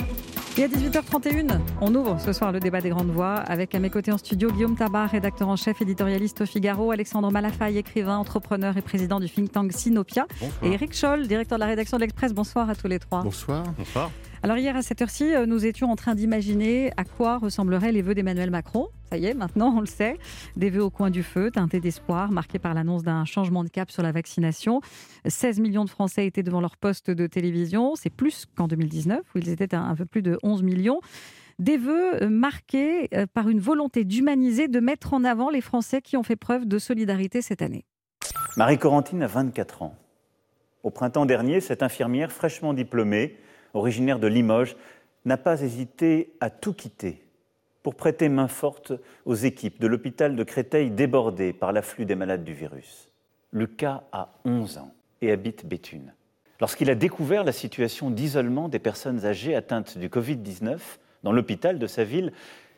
Et à 18h31, on ouvre ce soir le débat des grandes voix avec à mes côtés en studio Guillaume Tabar, rédacteur en chef, éditorialiste au Figaro, Alexandre Malafaille, écrivain, entrepreneur et président du think tank Sinopia, et Eric Scholl, directeur de la rédaction de l'Express. Bonsoir à tous les trois. Bonsoir. Bonsoir. Alors hier à cette heure-ci, nous étions en train d'imaginer à quoi ressembleraient les vœux d'Emmanuel Macron. Ça y est, maintenant on le sait. Des vœux au coin du feu, teintés d'espoir, marqués par l'annonce d'un changement de cap sur la vaccination. 16 millions de Français étaient devant leur poste de télévision. C'est plus qu'en 2019, où ils étaient un peu plus de 11 millions. Des vœux marqués par une volonté d'humaniser, de mettre en avant les Français qui ont fait preuve de solidarité cette année. Marie-Corentine a 24 ans. Au printemps dernier, cette infirmière fraîchement diplômée, originaire de Limoges, n'a pas hésité à tout quitter pour prêter main forte aux équipes de l'hôpital de Créteil débordé par l'afflux des malades du virus. Lucas a 11 ans et habite Béthune. Lorsqu'il a découvert la situation d'isolement des personnes âgées atteintes du Covid-19 dans l'hôpital de sa ville,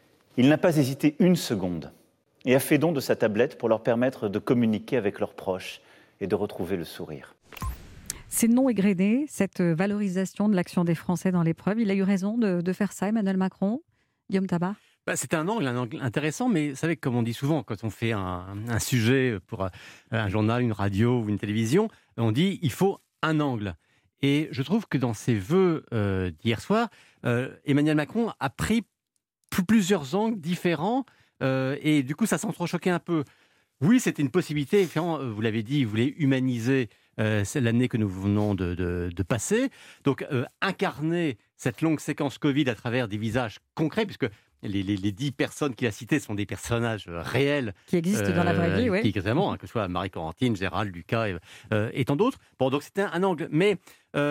il n'a pas hésité une seconde et a fait don de sa tablette pour leur permettre de communiquer avec leurs proches et de retrouver le sourire. C'est non égrené, cette valorisation de l'action des Français dans l'épreuve. Il a eu raison de faire ça, Emmanuel Macron. Guillaume Tabar. C'était un angle intéressant, mais vous savez, comme on dit souvent, quand on fait un sujet pour un journal, une radio ou une télévision, on dit il faut un angle. Et je trouve que dans ses vœux d'hier soir, Emmanuel Macron a pris plusieurs angles différents et du coup, ça s'entrechoquait un peu. Oui, c'était une possibilité. Vous l'avez dit, il voulait humaniser c'est l'année que nous venons de passer. Donc, incarner cette longue séquence Covid à travers des visages concrets, puisque les 10 personnes qu'il a citées sont des personnages réels. Qui existent dans la vraie vie, oui. Qui exactement, que ce soit Marie-Corentine, Gérald, Lucas et tant d'autres. Bon, donc c'était un angle. Mais,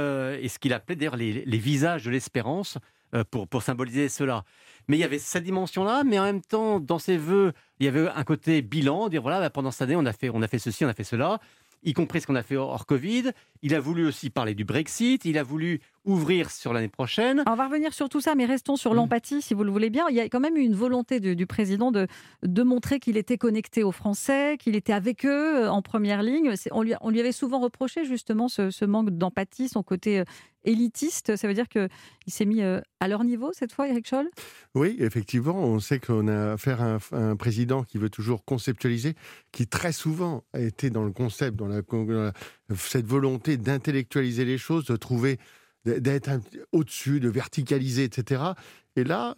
et ce qu'il appelait d'ailleurs les visages de l'espérance, pour symboliser cela. Mais il y avait cette dimension-là, mais en même temps, dans ses vœux, il y avait un côté bilan, dire voilà, pendant cette année, on a fait ceci, on a fait cela, y compris ce qu'on a fait hors Covid. Il a voulu aussi parler du Brexit, il a voulu ouvrir sur l'année prochaine. On va revenir sur tout ça, mais restons sur l'empathie, si vous le voulez bien. Il y a quand même eu une volonté du président de montrer qu'il était connecté aux Français, qu'il était avec eux en première ligne. On lui avait souvent reproché justement ce manque d'empathie, son côté élitiste. Ça veut dire qu'il s'est mis à leur niveau cette fois, Eric Scholl ? Oui, effectivement, on sait qu'on a affaire à un président qui veut toujours conceptualiser, qui très souvent a été dans le concept, dans cette volonté d'intellectualiser les choses, de trouver, d'être au-dessus, de verticaliser, etc. Et là,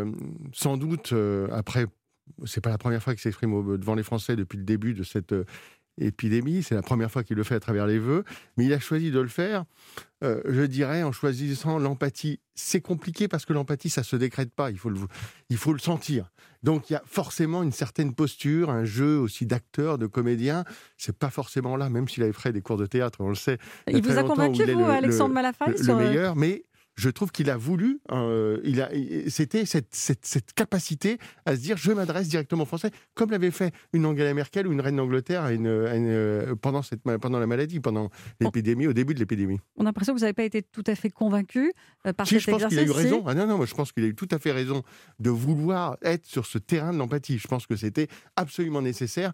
sans doute, après, c'est pas la première fois qu'il s'exprime devant les Français depuis le début de cette épidémie. C'est la première fois qu'il le fait à travers les vœux, mais il a choisi de le faire, je dirais, en choisissant l'empathie. C'est compliqué parce que l'empathie, ça ne se décrète pas, il faut le sentir. Donc il y a forcément une certaine posture, un jeu aussi d'acteur, de comédien. C'est pas forcément là, même s'il avait fait des cours de théâtre, on le sait. Il vous a convaincu, vous, Alexandre Malafaille, le meilleur, mais je trouve qu'il a voulu, c'était cette capacité à se dire je m'adresse directement aux Français, comme l'avait fait une Angela Merkel ou une reine d'Angleterre pendant la maladie, pendant l'épidémie, au début de l'épidémie. On a l'impression que vous n'avez pas été tout à fait convaincu par cet exercice. Je pense qu'il a eu raison. Moi je pense qu'il a eu tout à fait raison de vouloir être sur ce terrain de l'empathie. Je pense que c'était absolument nécessaire.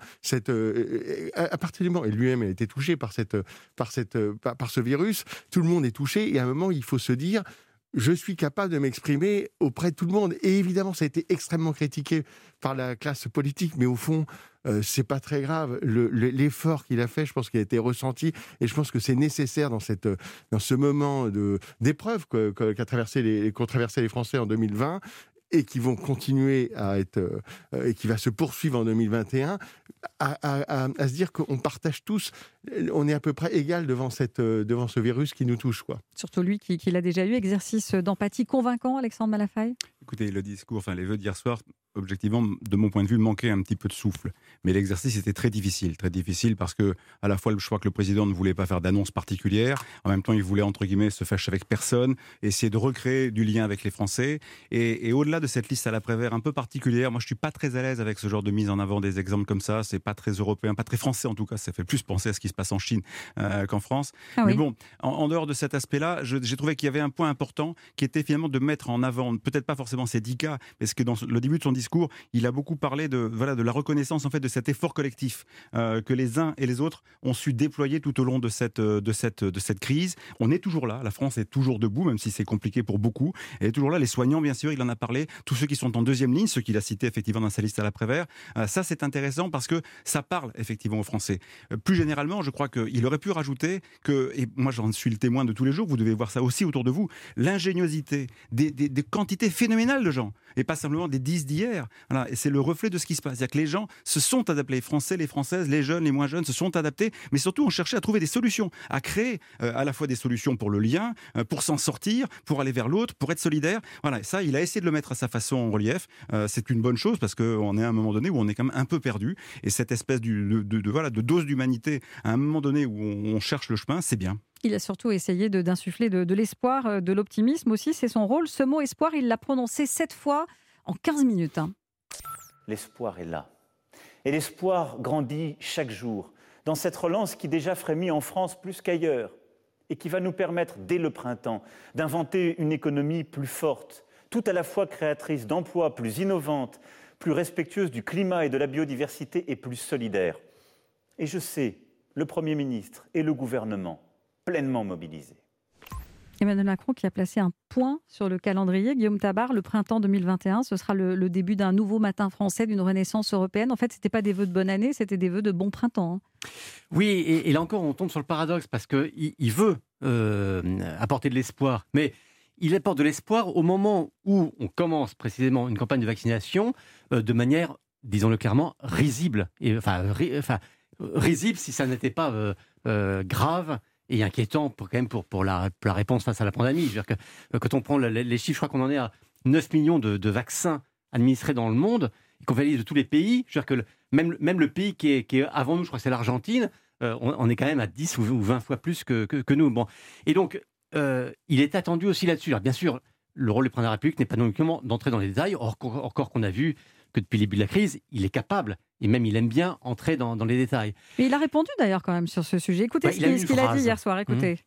À partir du moment où lui-même a été touché par ce virus, tout le monde est touché et à un moment il faut se dire je suis capable de m'exprimer auprès de tout le monde. Et évidemment, ça a été extrêmement critiqué par la classe politique, mais au fond, c'est pas très grave. L'effort qu'il a fait, je pense qu'il a été ressenti, et je pense que c'est nécessaire dans ce moment d'épreuve qu'ont traversé les Français en 2020. Et qui vont continuer à être, et qui va se poursuivre en 2021, à se dire qu'on partage tous, on est à peu près égal devant ce virus qui nous touche, quoi. Surtout lui qui l'a déjà eu, exercice d'empathie convaincant, Alexandre Malafaille. Écoutez, le discours, les vœux d'hier soir, objectivement, de mon point de vue, manquait un petit peu de souffle. Mais l'exercice était très difficile parce que, à la fois, je crois que le président ne voulait pas faire d'annonce particulière. En même temps, il voulait, entre guillemets, se fâcher avec personne, essayer de recréer du lien avec les Français. Et au-delà de cette liste à la Prévert un peu particulière, moi, je suis pas très à l'aise avec ce genre de mise en avant des exemples comme ça. C'est pas très européen, pas très français en tout cas. Ça fait plus penser à ce qui se passe en Chine qu'en France. Mais bon, en dehors de cet aspect-là, j'ai trouvé qu'il y avait un point important qui était finalement de mettre en avant, peut-être pas forcément ces 10 cas, parce que dans le début de son discours, il a beaucoup parlé de la reconnaissance en fait de cet effort collectif que les uns et les autres ont su déployer tout au long de cette crise. On est toujours là, la France est toujours debout, même si c'est compliqué pour beaucoup. Elle est toujours là, les soignants bien sûr, il en a parlé, tous ceux qui sont en deuxième ligne, ceux qu'il a cités effectivement dans sa liste à la Prévert. Ça c'est intéressant parce que ça parle effectivement aux Français. Plus généralement, je crois qu'il aurait pu rajouter que, et moi j'en suis le témoin de tous les jours, vous devez voir ça aussi autour de vous, l'ingéniosité des quantités phénoménales de gens, et pas simplement des 10 d'hier. Voilà, et c'est le reflet de ce qui se passe. C'est-à-dire que les gens se sont adaptés, les Français, les Françaises, les jeunes, les moins jeunes se sont adaptés, mais surtout on cherchait à trouver des solutions, à créer à la fois des solutions pour le lien, pour s'en sortir, pour aller vers l'autre, pour être solidaire. Voilà, et ça, il a essayé de le mettre à sa façon en relief. C'est une bonne chose parce qu'on est à un moment donné où on est quand même un peu perdu, et cette espèce de dose d'humanité à un moment donné où on cherche le chemin, c'est bien. Il a surtout essayé d'insuffler de l'espoir, de l'optimisme aussi, c'est son rôle. Ce mot espoir, il l'a prononcé 7 fois en 15 minutes. L'espoir est là. Et l'espoir grandit chaque jour dans cette relance qui déjà frémit en France plus qu'ailleurs et qui va nous permettre, dès le printemps, d'inventer une économie plus forte, tout à la fois créatrice d'emplois, plus innovante, plus respectueuse du climat et de la biodiversité et plus solidaire. Et je sais, le Premier ministre et le gouvernement pleinement mobilisés. Emmanuel Macron qui a placé un point sur le calendrier. Guillaume Tabar, le printemps 2021, ce sera le début d'un nouveau matin français, d'une renaissance européenne. En fait, ce n'était pas des vœux de bonne année, c'était des vœux de bon printemps. Oui, et là encore, on tombe sur le paradoxe parce qu'il veut apporter de l'espoir. Mais il apporte de l'espoir au moment où on commence précisément une campagne de vaccination de manière, disons-le clairement, risible. Risible si ça n'était pas grave et inquiétant pour la réponse face à la pandémie. Je veux dire que quand on prend les chiffres, je crois qu'on en est à 9 millions de vaccins administrés dans le monde, et qu'on valide de tous les pays. Je veux dire que même le pays qui est avant nous, je crois que c'est l'Argentine, on est quand même à 10 ou 20 fois plus que nous. Bon. Et donc, il est attendu aussi là-dessus. Alors, bien sûr, le rôle du président de la République n'est pas non uniquement d'entrer dans les détails, encore qu'on a vu que depuis le début de la crise, il est capable, et même il aime bien entrer dans les détails. Mais il a répondu d'ailleurs quand même sur ce sujet. Écoutez ce qu'il a dit hier soir, écoutez.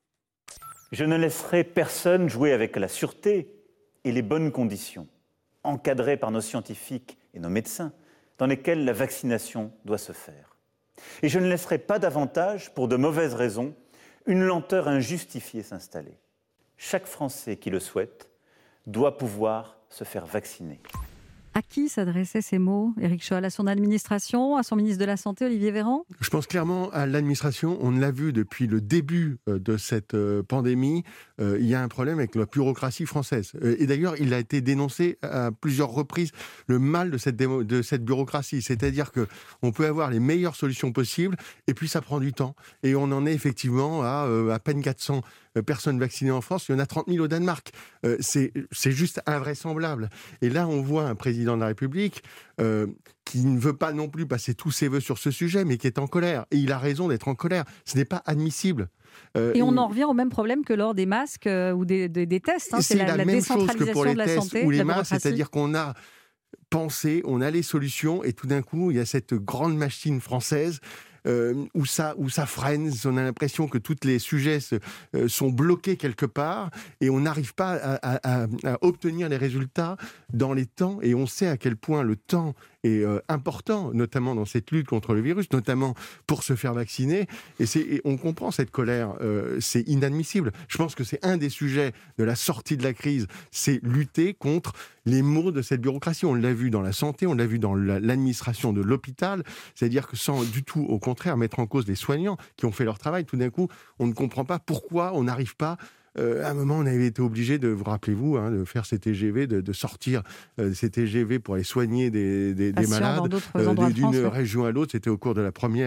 Je ne laisserai personne jouer avec la sûreté et les bonnes conditions, encadrées par nos scientifiques et nos médecins, dans lesquelles la vaccination doit se faire. Et je ne laisserai pas davantage, pour de mauvaises raisons, une lenteur injustifiée s'installer. Chaque Français qui le souhaite doit pouvoir se faire vacciner. À qui s'adressaient ces mots, Éric Scholl? À son administration, à son ministre de la Santé, Olivier Véran? Je pense clairement à l'administration. On l'a vu depuis le début de cette pandémie. Il y a un problème avec la bureaucratie française. Et d'ailleurs, il a été dénoncé à plusieurs reprises, le mal de cette bureaucratie. C'est-à-dire qu'on peut avoir les meilleures solutions possibles et puis ça prend du temps. Et on en est effectivement à peine 400 personnes vaccinées en France. Il y en a 30 000 au Danemark. C'est juste invraisemblable. Et là, on voit un président de la République qui ne veut pas non plus passer tous ses vœux sur ce sujet, mais qui est en colère. Et il a raison d'être en colère. Ce n'est pas admissible. Et on en revient au même problème que lors des masques ou des tests. C'est la même chose que pour les tests ou les masques, bureaucratie. c'est-à-dire qu'on a pensé, on a les solutions, et tout d'un coup, il y a cette grande machine française où ça freine. On a l'impression que tous les sujets sont bloqués quelque part et on n'arrive pas à obtenir les résultats dans les temps. Et on sait à quel point le temps est important, notamment dans cette lutte contre le virus, notamment pour se faire vacciner. Et on comprend cette colère. C'est inadmissible. Je pense que c'est un des sujets de la sortie de la crise, c'est lutter contre les maux de cette bureaucratie. On l'a vu dans la santé, on l'a vu dans l'administration de l'hôpital. C'est-à-dire que sans du tout, au contraire, mettre en cause les soignants qui ont fait leur travail, tout d'un coup, on ne comprend pas pourquoi on n'arrive pas. À un moment, on avait été obligé de, vous rappelez-vous, de faire ces TGV, de sortir ces TGV pour aller soigner des malades d'une région à l'autre. C'était au cours de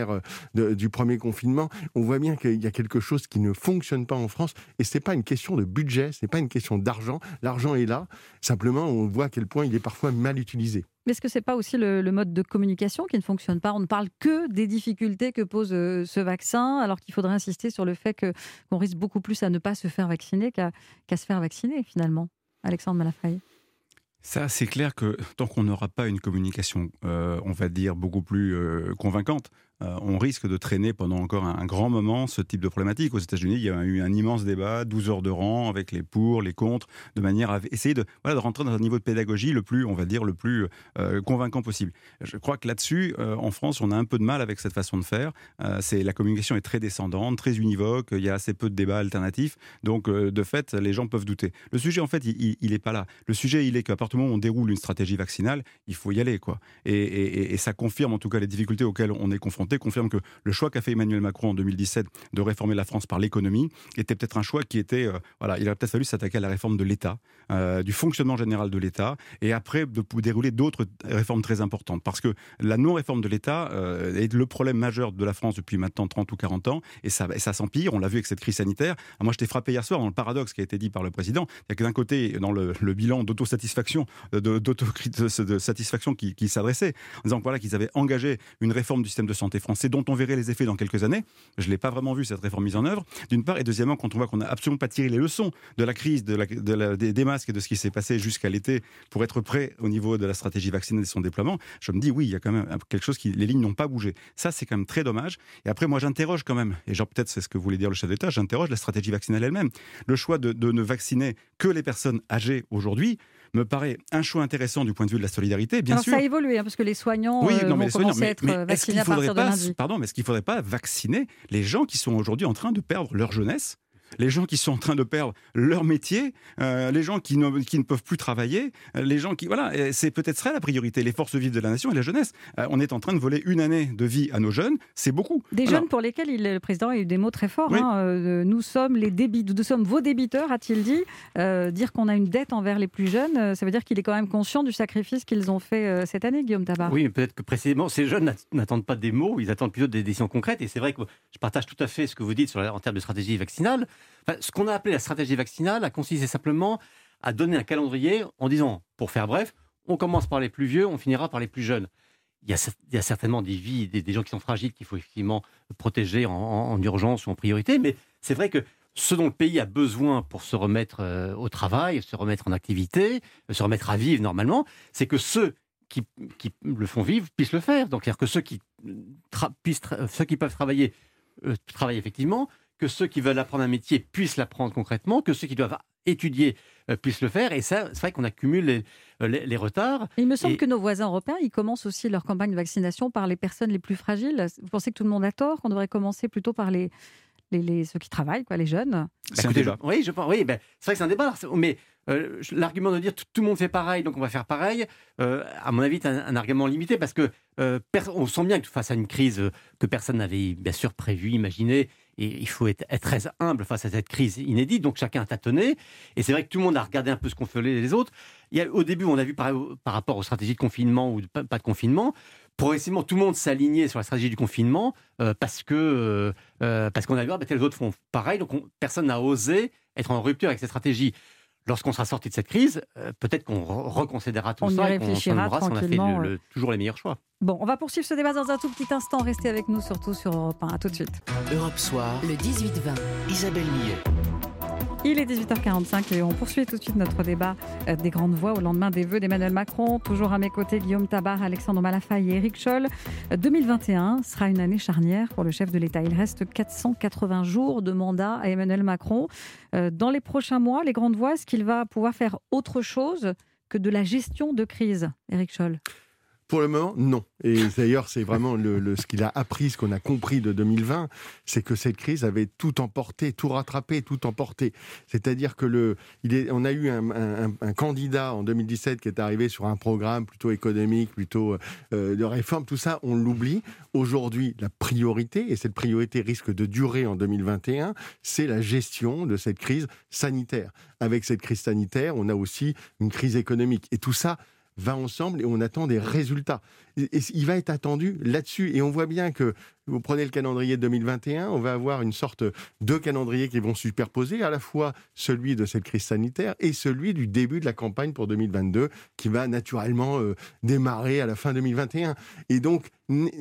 du premier confinement. On voit bien qu'il y a quelque chose qui ne fonctionne pas en France et ce n'est pas une question de budget, ce n'est pas une question d'argent. L'argent est là. Simplement, on voit à quel point il est parfois mal utilisé. Mais est-ce que ce n'est pas aussi le mode de communication qui ne fonctionne pas? On ne parle que des difficultés que pose ce vaccin, alors qu'il faudrait insister sur le fait qu'on risque beaucoup plus à ne pas se faire vacciner qu'à se faire vacciner, finalement. Alexandre Malafaye. Ça, c'est clair que tant qu'on n'aura pas une communication, on va dire, beaucoup plus convaincante, on risque de traîner pendant encore un grand moment ce type de problématique. Aux États-Unis, il y a eu un immense débat, 12 heures de rang, avec les pour, les contre, de manière à essayer de rentrer dans un niveau de pédagogie le plus convaincant possible. Je crois que là-dessus, en France, on a un peu de mal avec cette façon de faire. La communication est très descendante, très univoque, il y a assez peu de débats alternatifs, donc de fait, les gens peuvent douter. Le sujet, en fait, il n'est pas là. Le sujet, il est qu'à partir du moment où on déroule une stratégie vaccinale, il faut y aller, quoi. Et ça confirme en tout cas les difficultés auxquelles on est confronté, confirme que le choix qu'a fait Emmanuel Macron en 2017 de réformer la France par l'économie était peut-être un choix qui était... il aurait peut-être fallu s'attaquer à la réforme de l'État, du fonctionnement général de l'État, et après de dérouler d'autres réformes très importantes. Parce que la non-réforme de l'État est le problème majeur de la France depuis maintenant 30 ou 40 ans, et ça s'empire, on l'a vu avec cette crise sanitaire. Moi, j'étais frappé hier soir dans le paradoxe qui a été dit par le président. Il y a que d'un côté, dans le bilan d'autosatisfaction, de satisfaction qui s'adressait, en disant qu'ils avaient engagé une réforme du système de santé français dont on verrait les effets dans quelques années. Je ne l'ai pas vraiment vu, cette réforme mise en œuvre, d'une part, et deuxièmement, quand on voit qu'on n'a absolument pas tiré les leçons de la crise, des masques et de ce qui s'est passé jusqu'à l'été pour être prêt au niveau de la stratégie vaccinale et de son déploiement, je me dis oui, il y a quand même quelque chose les lignes n'ont pas bougé. Ça, c'est quand même très dommage. Et après, moi, j'interroge quand même, et genre peut-être c'est ce que voulait dire le chef d'État, j'interroge la stratégie vaccinale elle-même. Le choix de ne vacciner que les personnes âgées aujourd'hui me paraît un choix intéressant du point de vue de la solidarité, bien sûr. Ça a évolué, parce que les soignants vont commencer à être vaccinés à partir de lundi. Mais est-ce qu'il ne faudrait pas vacciner les gens qui sont aujourd'hui en train de perdre leur jeunesse, les gens qui sont en train de perdre leur métier, les gens qui ne peuvent plus travailler, les gens qui... Voilà, c'est peut-être ça la priorité, les forces vives de la nation et la jeunesse. On est en train de voler une année de vie à nos jeunes, c'est beaucoup. Jeunes pour lesquels le président a eu des mots très forts. Oui. Nous sommes vos débiteurs, a-t-il dit. Dire qu'on a une dette envers les plus jeunes, ça veut dire qu'il est quand même conscient du sacrifice qu'ils ont fait cette année, Guillaume Tabar. Oui, mais peut-être que précisément, ces jeunes n'attendent pas des mots, ils attendent plutôt des décisions concrètes. Et c'est vrai que je partage tout à fait ce que vous dites en termes de stratégie vaccinale. Ce qu'on a appelé la stratégie vaccinale a consisté simplement à donner un calendrier en disant, pour faire bref, on commence par les plus vieux, on finira par les plus jeunes. Il y a certainement des vies, des gens qui sont fragiles, qu'il faut effectivement protéger en urgence ou en priorité, mais c'est vrai que ce dont le pays a besoin pour se remettre au travail, se remettre en activité, se remettre à vivre normalement, c'est que ceux qui le font vivre puissent le faire. Donc, c'est-à-dire que ceux qui peuvent travailler, travaillent effectivement, que ceux qui veulent apprendre un métier puissent l'apprendre concrètement, que ceux qui doivent étudier puissent le faire. Et ça, c'est vrai qu'on accumule les retards. Il me semble que nos voisins européens, ils commencent aussi leur campagne de vaccination par les personnes les plus fragiles. Vous pensez que tout le monde a tort, qu'on devrait commencer plutôt par les ceux qui travaillent, les jeunes. C'est un débat. Oui, je pense. Oui, c'est vrai que c'est un débat. Mais l'argument de dire tout le monde fait pareil, donc on va faire pareil, à mon avis, c'est un argument limité parce que on sent bien que face à une crise que personne n'avait bien sûr prévue, imaginée, et il faut être très humble face à cette crise inédite. Donc chacun a tâtonné. Et c'est vrai que tout le monde a regardé un peu ce qu'on faisait les autres. Au début, on a vu par rapport aux stratégies de confinement ou pas de confinement, progressivement, tout le monde s'est aligné sur la stratégie du confinement parce qu'on a vu que les autres font pareil. Donc personne n'a osé être en rupture avec cette stratégie. Lorsqu'on sera sorti de cette crise, peut-être qu'on reconsidérera tout ça et qu'on se demandera si on a fait toujours les meilleurs choix. Bon, on va poursuivre ce débat dans un tout petit instant. Restez avec nous, surtout sur Europe 1. À tout de suite. Europe Soir, le 18-20, Isabelle Millet. Il est 18h45 et on poursuit tout de suite notre débat des grandes voix au lendemain des vœux d'Emmanuel Macron. Toujours à mes côtés, Guillaume Tabar, Alexandre Malafaye et Éric Scholl. 2021 sera une année charnière pour le chef de l'État. Il reste 480 jours de mandat à Emmanuel Macron. Dans les prochains mois, les grandes voix, est-ce qu'il va pouvoir faire autre chose que de la gestion de crise, Éric Scholl ? Pour le moment, non. Et d'ailleurs, c'est vraiment ce qu'il a appris, ce qu'on a compris de 2020, c'est que cette crise avait tout emporté, tout rattrapé, tout emporté. C'est-à-dire que on a eu un candidat en 2017 qui est arrivé sur un programme plutôt économique, plutôt de réforme, tout ça, on l'oublie. Aujourd'hui, la priorité, et cette priorité risque de durer en 2021, c'est la gestion de cette crise sanitaire. Avec cette crise sanitaire, on a aussi une crise économique. Et tout ça va ensemble et on attend des résultats. Et il va être attendu là-dessus. Et on voit bien que, vous prenez le calendrier de 2021, on va avoir une sorte de calendrier qui vont superposer, à la fois celui de cette crise sanitaire et celui du début de la campagne pour 2022, qui va naturellement démarrer à la fin 2021. Et donc,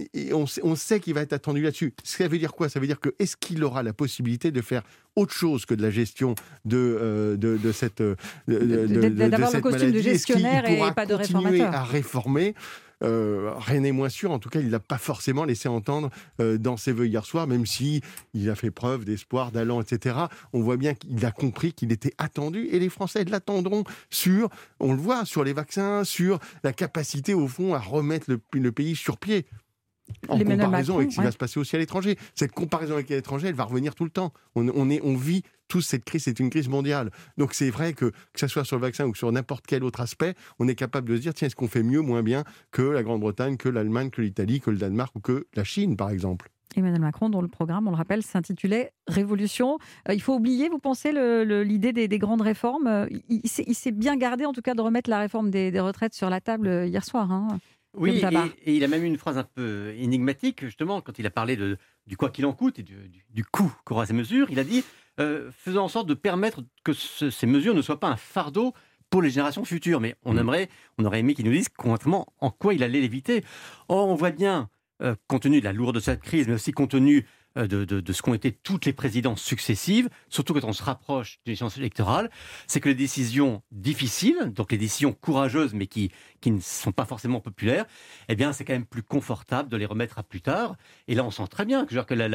on sait qu'il va être attendu là-dessus. Ça veut dire quoi ? Ça veut dire que est-ce qu'il aura la possibilité de faire autre chose que de la gestion de cette d'avoir le costume de gestionnaire et pas de réformateur. Est-ce qu'il pourra continuer à réformer ? Rien n'est moins sûr. En tout cas, il n'a pas forcément laissé entendre dans ses vœux hier soir, même si il a fait preuve d'espoir, d'allant, etc. On voit bien qu'il a compris qu'il était attendu et les Français l'attendront on le voit, sur les vaccins, sur la capacité, au fond, à remettre le pays sur pied. En comparaison avec ce qui va se passer aussi à l'étranger. Cette comparaison avec l'étranger, elle va revenir tout le temps. On vit tous cette crise, c'est une crise mondiale. Donc c'est vrai que ce soit sur le vaccin ou sur n'importe quel autre aspect, on est capable de se dire, tiens, est-ce qu'on fait mieux, moins bien que la Grande-Bretagne, que l'Allemagne, que l'Italie, que le Danemark ou que la Chine, par exemple. Emmanuel Macron, dont le programme, on le rappelle, s'intitulait Révolution. Il faut oublier, vous pensez, l'idée des grandes réformes. Il s'est bien gardé, en tout cas, de remettre la réforme des retraites sur la table hier soir. Oui, et il a même eu une phrase un peu énigmatique, justement, quand il a parlé du quoi qu'il en coûte et du coût qu'aura ces mesures. Il a dit faisons en sorte de permettre que ces mesures ne soient pas un fardeau pour les générations futures. Mais on aurait aimé qu'il nous dise concrètement en quoi il allait l'éviter. Or, on voit bien, compte tenu de la lourdeur de cette crise, mais aussi compte tenu de ce qu'ont été toutes les présidences successives, surtout quand on se rapproche d'une échéance électorale, c'est que les décisions difficiles, donc les décisions courageuses mais qui ne sont pas forcément populaires, eh bien c'est quand même plus confortable de les remettre à plus tard. Et là on sent très bien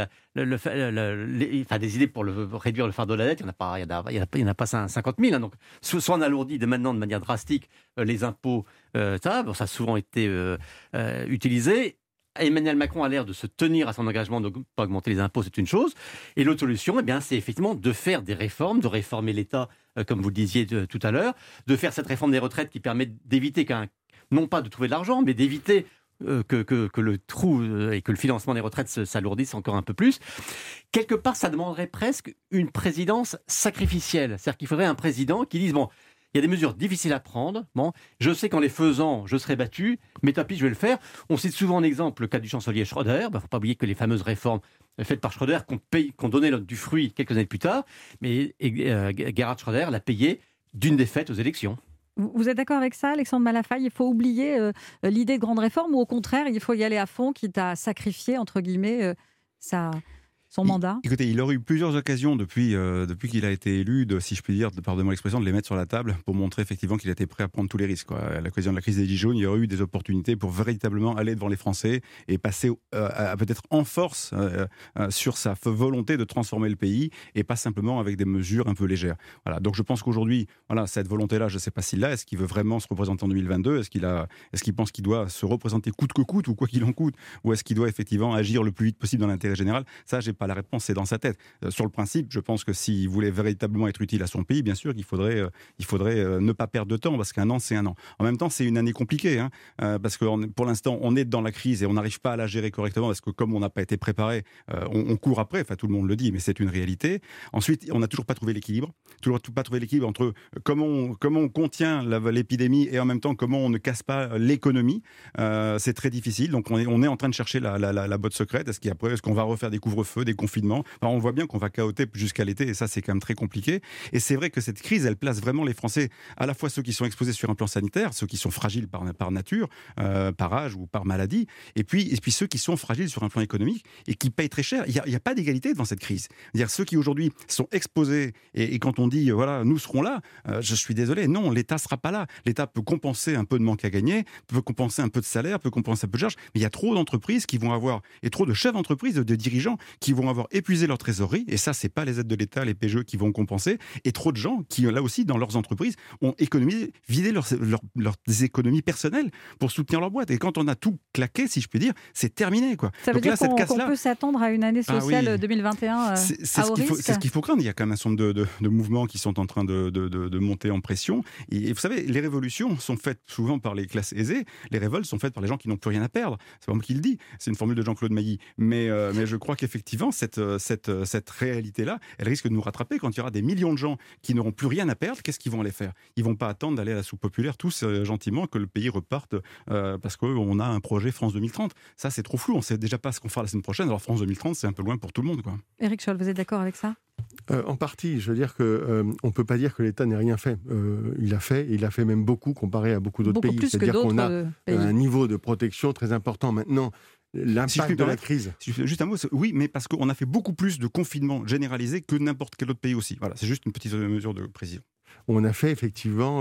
que des idées pour réduire le fardeau de la dette, il n'y en a pas 50 000. Donc soit on alourdit dès maintenant de manière drastique les impôts, ça a souvent été utilisé. Emmanuel Macron a l'air de se tenir à son engagement de ne pas augmenter les impôts, c'est une chose. Et l'autre solution, c'est effectivement de faire des réformes, de réformer l'État, comme vous le disiez tout à l'heure, de faire cette réforme des retraites qui permet d'éviter non pas de trouver de l'argent, mais d'éviter que le trou et que le financement des retraites s'alourdissent encore un peu plus. Quelque part, ça demanderait presque une présidence sacrificielle. C'est-à-dire qu'il faudrait un président qui dise, il y a des mesures difficiles à prendre. Je sais qu'en les faisant, je serai battu, mais tant pis, je vais le faire. On cite souvent en exemple le cas du chancelier Schröder. Il ne faut pas oublier que les fameuses réformes faites par Schröder, qu'on donnait du fruit quelques années plus tard, mais Gerhard Schröder l'a payé d'une défaite aux élections. Vous êtes d'accord avec ça, Alexandre Malafaye ? Il faut oublier l'idée de grande réforme ou au contraire, il faut y aller à fond, quitte à sacrifier, entre guillemets, son mandat ? Écoutez, il aurait eu plusieurs occasions depuis qu'il a été élu, si je puis dire, pardonnez-moi l'expression, de les mettre sur la table pour montrer effectivement qu'il était prêt à prendre tous les risques. À l'occasion de la crise des Gilets jaunes, il y aurait eu des opportunités pour véritablement aller devant les Français et passer peut-être en force sur sa volonté de transformer le pays et pas simplement avec des mesures un peu légères. Voilà. Donc je pense qu'aujourd'hui, cette volonté-là, je ne sais pas s'il l'a. Est-ce qu'il veut vraiment se représenter en 2022 ? Est-ce qu'il pense qu'il doit se représenter coûte que coûte ou quoi qu'il en coûte ? Ou est-ce qu'il doit effectivement agir le plus vite possible dans l'intérêt général ? Ça, j'ai pas la réponse, c'est dans sa tête. Sur le principe, je pense que s'il voulait véritablement être utile à son pays, bien sûr qu'il faudrait ne pas perdre de temps, parce qu'un an, c'est un an. En même temps, c'est une année compliquée, parce que pour l'instant, on est dans la crise et on n'arrive pas à la gérer correctement, parce que comme on n'a pas été préparé, on court après, enfin tout le monde le dit, mais c'est une réalité. Ensuite, on n'a toujours pas trouvé l'équilibre entre comment on contient l'épidémie et en même temps comment on ne casse pas l'économie. C'est très difficile, donc on est en train de chercher la botte secrète. Est-ce qu'on va refaire des couvre-feux, des confinements? On voit bien qu'on va cahoter jusqu'à l'été, et ça c'est quand même très compliqué. Et c'est vrai que cette crise, elle place vraiment les Français, à la fois ceux qui sont exposés sur un plan sanitaire, ceux qui sont fragiles par nature, par âge ou par maladie, et puis ceux qui sont fragiles sur un plan économique et qui payent très cher. Il n'y a pas d'égalité devant cette crise. C'est-à-dire ceux qui aujourd'hui sont exposés, et quand on dit voilà, nous serons là, je suis désolé, non, l'État ne sera pas là. L'État peut compenser un peu de manque à gagner, peut compenser un peu de salaire, peut compenser un peu de charge, mais il y a trop d'entreprises qui vont avoir, et trop de chefs d'entreprise, de dirigeants qui vont avoir épuisé leur trésorerie, et ça, c'est pas les aides de l'État, les PGE qui vont compenser, et trop de gens qui, là aussi, dans leurs entreprises, ont économisé, vidé leurs économies personnelles pour soutenir leur boîte. Et quand on a tout claqué, si je puis dire, c'est terminé, quoi. Ça veut dire qu'on peut s'attendre à une année sociale 2021 à haut risque. C'est ce qu'il faut craindre. Il y a quand même un certain nombre de mouvements qui sont en train de monter en pression. Et vous savez, les révolutions sont faites souvent par les classes aisées. Les révoltes sont faites par les gens qui n'ont plus rien à perdre. C'est pas moi qui le dis. C'est une formule de Jean-Claude Mailly. Mais je crois qu'effectivement, cette réalité-là, elle risque de nous rattraper quand il y aura des millions de gens qui n'auront plus rien à perdre. Qu'est-ce qu'ils vont aller faire? Ils vont pas attendre d'aller à la soupe populaire tous gentiment que le pays reparte parce qu'on a un projet France 2030. Ça, c'est trop flou. On sait déjà pas ce qu'on fera la semaine prochaine. Alors France 2030, c'est un peu loin pour tout le monde, quoi. Éric Scholl, vous êtes d'accord avec ça? En partie, je veux dire que on peut pas dire que l'État n'ait rien fait. Il a fait, et il a fait même beaucoup comparé à beaucoup d'autres pays. C'est-à-dire qu'on a un niveau de protection très important maintenant. L'impact de la crise. Juste un mot, oui, mais parce qu'on a fait beaucoup plus de confinement généralisé que n'importe quel autre pays aussi. Voilà, c'est juste une petite mesure de précision. On a fait effectivement,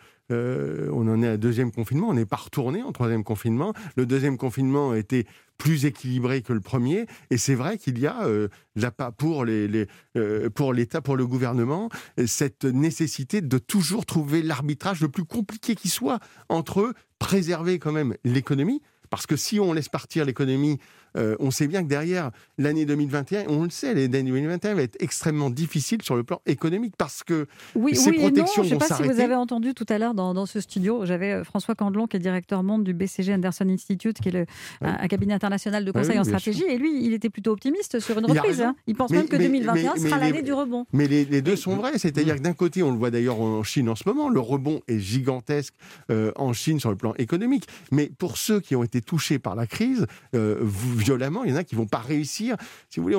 on en est à deuxième confinement, on n'est pas retourné en troisième confinement. Le deuxième confinement a été plus équilibré que le premier, et c'est vrai qu'il y a pour l'État, pour le gouvernement, cette nécessité de toujours trouver l'arbitrage le plus compliqué qui soit entre préserver quand même l'économie. Parce que si on laisse partir l'économie, on sait bien que derrière l'année 2021, on le sait, l'année 2021 va être extrêmement difficile sur le plan économique parce que ces protections vont s'arrêter. Je ne sais pas si vous avez entendu tout à l'heure dans ce studio, j'avais François Candelon qui est directeur monde du BCG Anderson Institute, qui est un cabinet international de conseil en stratégie, et lui, il était plutôt optimiste sur une reprise. Il pense même que 2021 sera l'année du rebond. Mais les deux sont vrais, c'est-à-dire que d'un côté, on le voit d'ailleurs en Chine en ce moment, le rebond est gigantesque en Chine sur le plan économique, mais pour ceux qui ont été touchés par la crise, violemment, il y en a qui ne vont pas réussir, si vous voulez,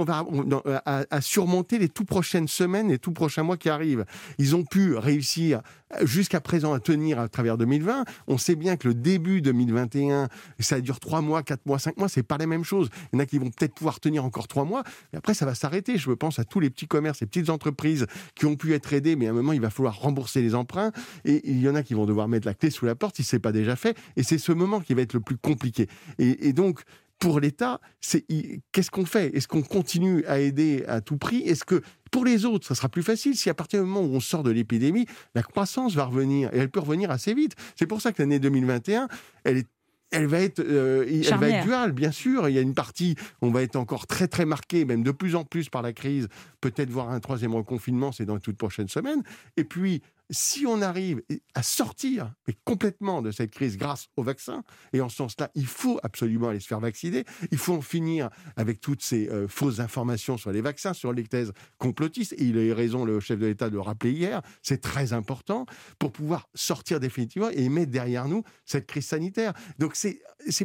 à surmonter les toutes prochaines semaines, les tout prochains mois qui arrivent. Ils ont pu réussir jusqu'à présent à tenir à travers 2020. On sait bien que le début 2021, ça dure 3 mois, 4 mois, 5 mois, c'est pas la même chose. Il y en a qui vont peut-être pouvoir tenir encore 3 mois, mais après ça va s'arrêter. Je pense à tous les petits commerces, les petites entreprises qui ont pu être aidés, mais à un moment il va falloir rembourser les emprunts, et il y en a qui vont devoir mettre la clé sous la porte si c'est pas déjà fait, et c'est ce moment qui va être le plus compliqué. Et donc, pour l'État, qu'est-ce qu'on fait? Est-ce qu'on continue à aider à tout prix? Est-ce que pour les autres, ça sera plus facile si à partir du moment où on sort de l'épidémie, la croissance va revenir, et elle peut revenir assez vite. C'est pour ça que l'année 2021, elle va être duale, bien sûr. Il y a une partie, on va être encore très très marqué, même de plus en plus par la crise, peut-être voir un troisième reconfinement, c'est dans les toutes prochaines semaines. Et puis, si on arrive à sortir complètement de cette crise grâce au vaccin, et en ce sens-là, il faut absolument aller se faire vacciner, il faut en finir avec toutes ces fausses informations sur les vaccins, sur les thèses complotistes, et il a eu raison, le chef de l'État, de le rappeler hier, c'est très important pour pouvoir sortir définitivement et mettre derrière nous cette crise sanitaire. Donc et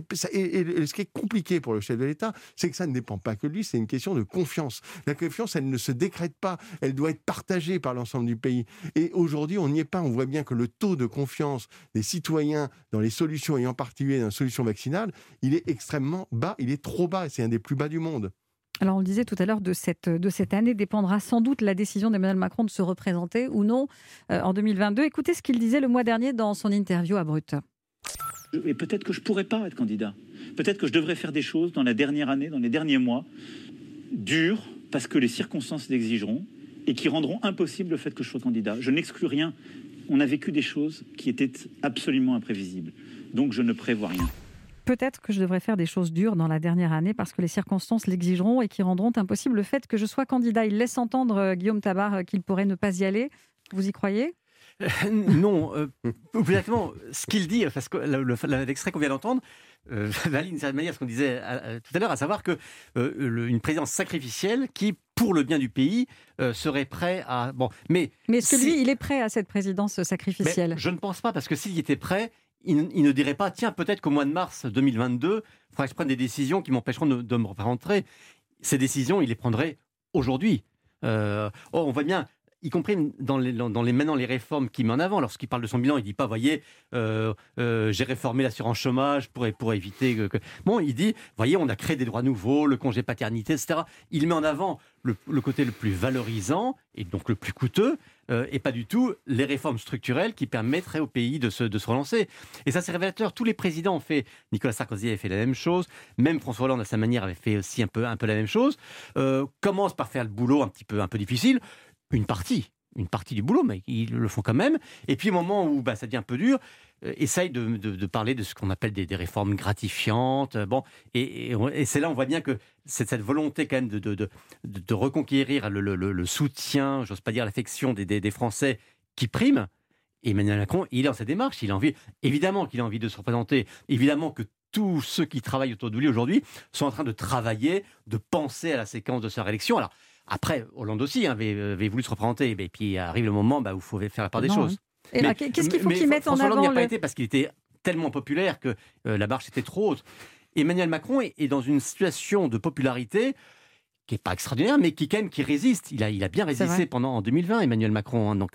ce qui est compliqué pour le chef de l'État, c'est que ça ne dépend pas que de lui, c'est une question de confiance. La confiance, elle ne se décrète pas, elle doit être partagée par l'ensemble du pays. Et aujourd'hui, on n'y est pas. On voit bien que le taux de confiance des citoyens dans les solutions, et en particulier dans les solutions vaccinales, il est extrêmement bas, il est trop bas, et c'est un des plus bas du monde. Alors, on le disait tout à l'heure, de cette année dépendra sans doute la décision d'Emmanuel Macron de se représenter ou non en 2022. Écoutez ce qu'il disait le mois dernier dans son interview à Brut. Et peut-être que je ne pourrais pas être candidat. Peut-être que je devrais faire des choses dans la dernière année, dans les derniers mois, dures, parce que les circonstances l'exigeront, et qui rendront impossible le fait que je sois candidat. Je n'exclus rien. On a vécu des choses qui étaient absolument imprévisibles. Donc je ne prévois rien. peut-être que je devrais faire des choses dures dans la dernière année parce que les circonstances l'exigeront et qui rendront impossible le fait que je sois candidat. Il laisse entendre, Guillaume Tabar, qu'il pourrait ne pas y aller. Vous y croyez ? Non, exactement ce qu'il dit, parce que l'extrait qu'on vient d'entendre valide d'une certaine manière ce qu'on disait tout à l'heure, à savoir que une présidence sacrificielle qui, pour le bien du pays, serait prêt à... Bon, mais est-ce que lui, il est prêt à cette présidence sacrificielle ? Je ne pense pas, parce que s'il était prêt, il ne dirait pas, tiens, peut-être qu'au mois de mars 2022, il faudra que je prenne des décisions qui m'empêcheront de me représenter. Ces décisions, il les prendrait aujourd'hui. On voit bien... y compris maintenant les réformes qu'il met en avant. Lorsqu'il parle de son bilan, il ne dit pas, voyez, j'ai réformé l'assurance chômage pour éviter que... Bon, il dit, voyez, on a créé des droits nouveaux, le congé paternité, etc. Il met en avant le côté le plus valorisant, et donc le plus coûteux, et pas du tout les réformes structurelles qui permettraient au pays de se relancer. Et ça, c'est révélateur. Tous les présidents ont fait... Nicolas Sarkozy avait fait la même chose. Même François Hollande, à sa manière, avait fait aussi un peu la même chose. Commence par faire le boulot un peu difficile. Une partie du boulot, mais ils le font quand même. Et puis au moment où ça devient un peu dur, essaye de parler de ce qu'on appelle des réformes gratifiantes. Bon, et c'est là on voit bien que cette volonté quand même de reconquérir le soutien, j'ose pas dire l'affection des Français qui prime. Et Emmanuel Macron, il est dans cette démarche. Évidemment qu'il a envie de se représenter. Évidemment que tous ceux qui travaillent autour de lui aujourd'hui sont en train de travailler, de penser à la séquence de sa réélection. Alors, après, Hollande aussi avait voulu se représenter, et puis arrive le moment où il faut faire la part des choses. Et qu'est-ce qu'il faut qu'il mette en avant François Hollande n'y a pas été parce qu'il était tellement populaire que la marche était trop haute. Emmanuel Macron est dans une situation de popularité qui n'est pas extraordinaire, mais qui résiste. Il a bien résisté en 2020, Emmanuel Macron. Hein, donc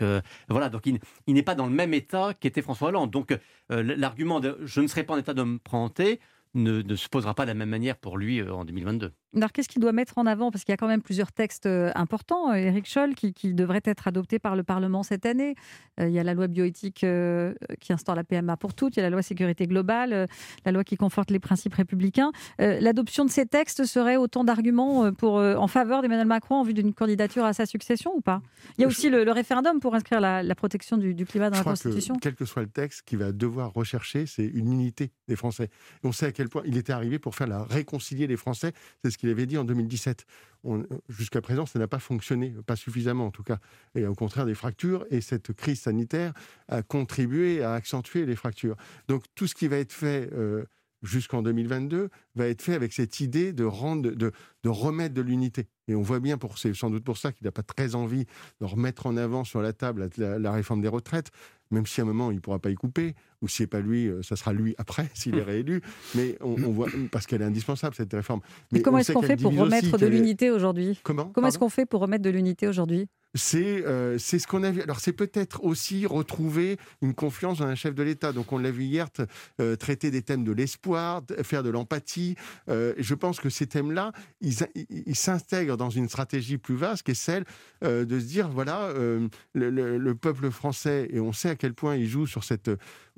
il n'est pas dans le même état qu'était François Hollande. Donc l'argument de « je ne serai pas en état de me présenter » ne se posera pas de la même manière pour lui en 2022. Alors, qu'est-ce qu'il doit mettre en avant ? Parce qu'il y a quand même plusieurs textes importants, Éric Scholl, qui devraient être adoptés par le Parlement cette année. Il y a la loi bioéthique qui instaure la PMA pour toutes, il y a la loi sécurité globale, la loi qui conforte les principes républicains. L'adoption de ces textes serait autant d'arguments en faveur d'Emmanuel Macron en vue d'une candidature à sa succession ou pas ? Il y a aussi le référendum pour inscrire la protection du climat dans la Constitution. Quel que soit le texte, qu'il va devoir rechercher, c'est une unité des Français. Et on sait à quel point il était arrivé pour réconcilier les Français. C'est ce qu'il avait dit en 2017. Jusqu'à présent, ça n'a pas fonctionné, pas suffisamment en tout cas. Et au contraire, des fractures. Et cette crise sanitaire a contribué à accentuer les fractures. Donc tout ce qui va être fait jusqu'en 2022 va être fait avec cette idée de remettre de l'unité. Et on voit bien, c'est sans doute pour ça qu'il n'a pas très envie de remettre en avant sur la table la réforme des retraites, même si à un moment il ne pourra pas y couper, ou si ce n'est pas lui, ça sera lui après, s'il est réélu. Mais on voit, parce qu'elle est indispensable, cette réforme. Mais comment est-ce qu'on fait pour remettre de l'unité aujourd'hui ? Comment est-ce qu'on fait pour remettre de l'unité aujourd'hui ? C'est ce qu'on a vu. Alors c'est peut-être aussi retrouver une confiance dans un chef de l'État. Donc on l'a vu hier, traiter des thèmes de l'espoir, faire de l'empathie. Je pense que ces thèmes-là, ils s'intègrent dans une stratégie plus vaste, qui est celle de se dire, voilà, le peuple français, et on sait à quel point il joue sur cette...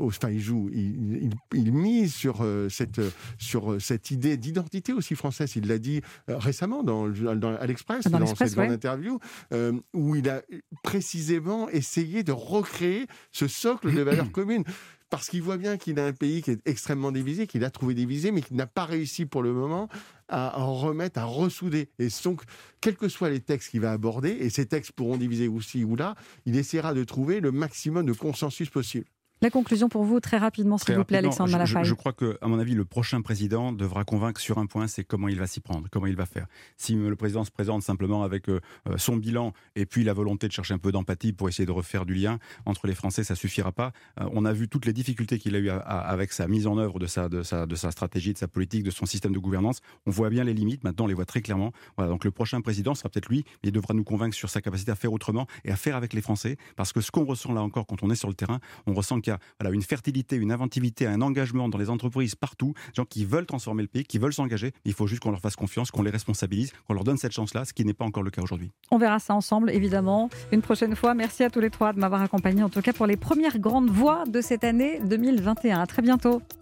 il mise sur cette idée d'identité aussi française. Il l'a dit récemment à l'Express, dans cette grande interview, où il a précisément essayé de recréer ce socle de valeurs communes. Parce qu'il voit bien qu'il a un pays qui est extrêmement divisé, qu'il a trouvé divisé, mais qu'il n'a pas réussi pour le moment à en remettre, à ressouder. Et donc, quels que soient les textes qu'il va aborder, et ces textes pourront diviser aussi ou là, il essaiera de trouver le maximum de consensus possible. La conclusion pour vous, très rapidement, s'il vous plaît, Alexandre Malafaille. Je crois qu'à mon avis, le prochain président devra convaincre sur un point, c'est comment il va s'y prendre, comment il va faire. Si le président se présente simplement avec son bilan et puis la volonté de chercher un peu d'empathie pour essayer de refaire du lien entre les Français, ça suffira pas. On a vu toutes les difficultés qu'il a eues avec sa mise en œuvre de sa stratégie, de sa politique, de son système de gouvernance. On voit bien les limites, maintenant on les voit très clairement. Voilà, donc le prochain président sera peut-être lui, mais il devra nous convaincre sur sa capacité à faire autrement et à faire avec les Français, parce que ce qu'on ressent là encore quand on est sur le terrain, on ressent qu'il y a une fertilité, une inventivité, un engagement dans les entreprises partout, des gens qui veulent transformer le pays, qui veulent s'engager. Il faut juste qu'on leur fasse confiance, qu'on les responsabilise, qu'on leur donne cette chance-là, ce qui n'est pas encore le cas aujourd'hui. On verra ça ensemble, évidemment, une prochaine fois. Merci à tous les trois de m'avoir accompagné, en tout cas pour les premières grandes voix de cette année 2021. À très bientôt.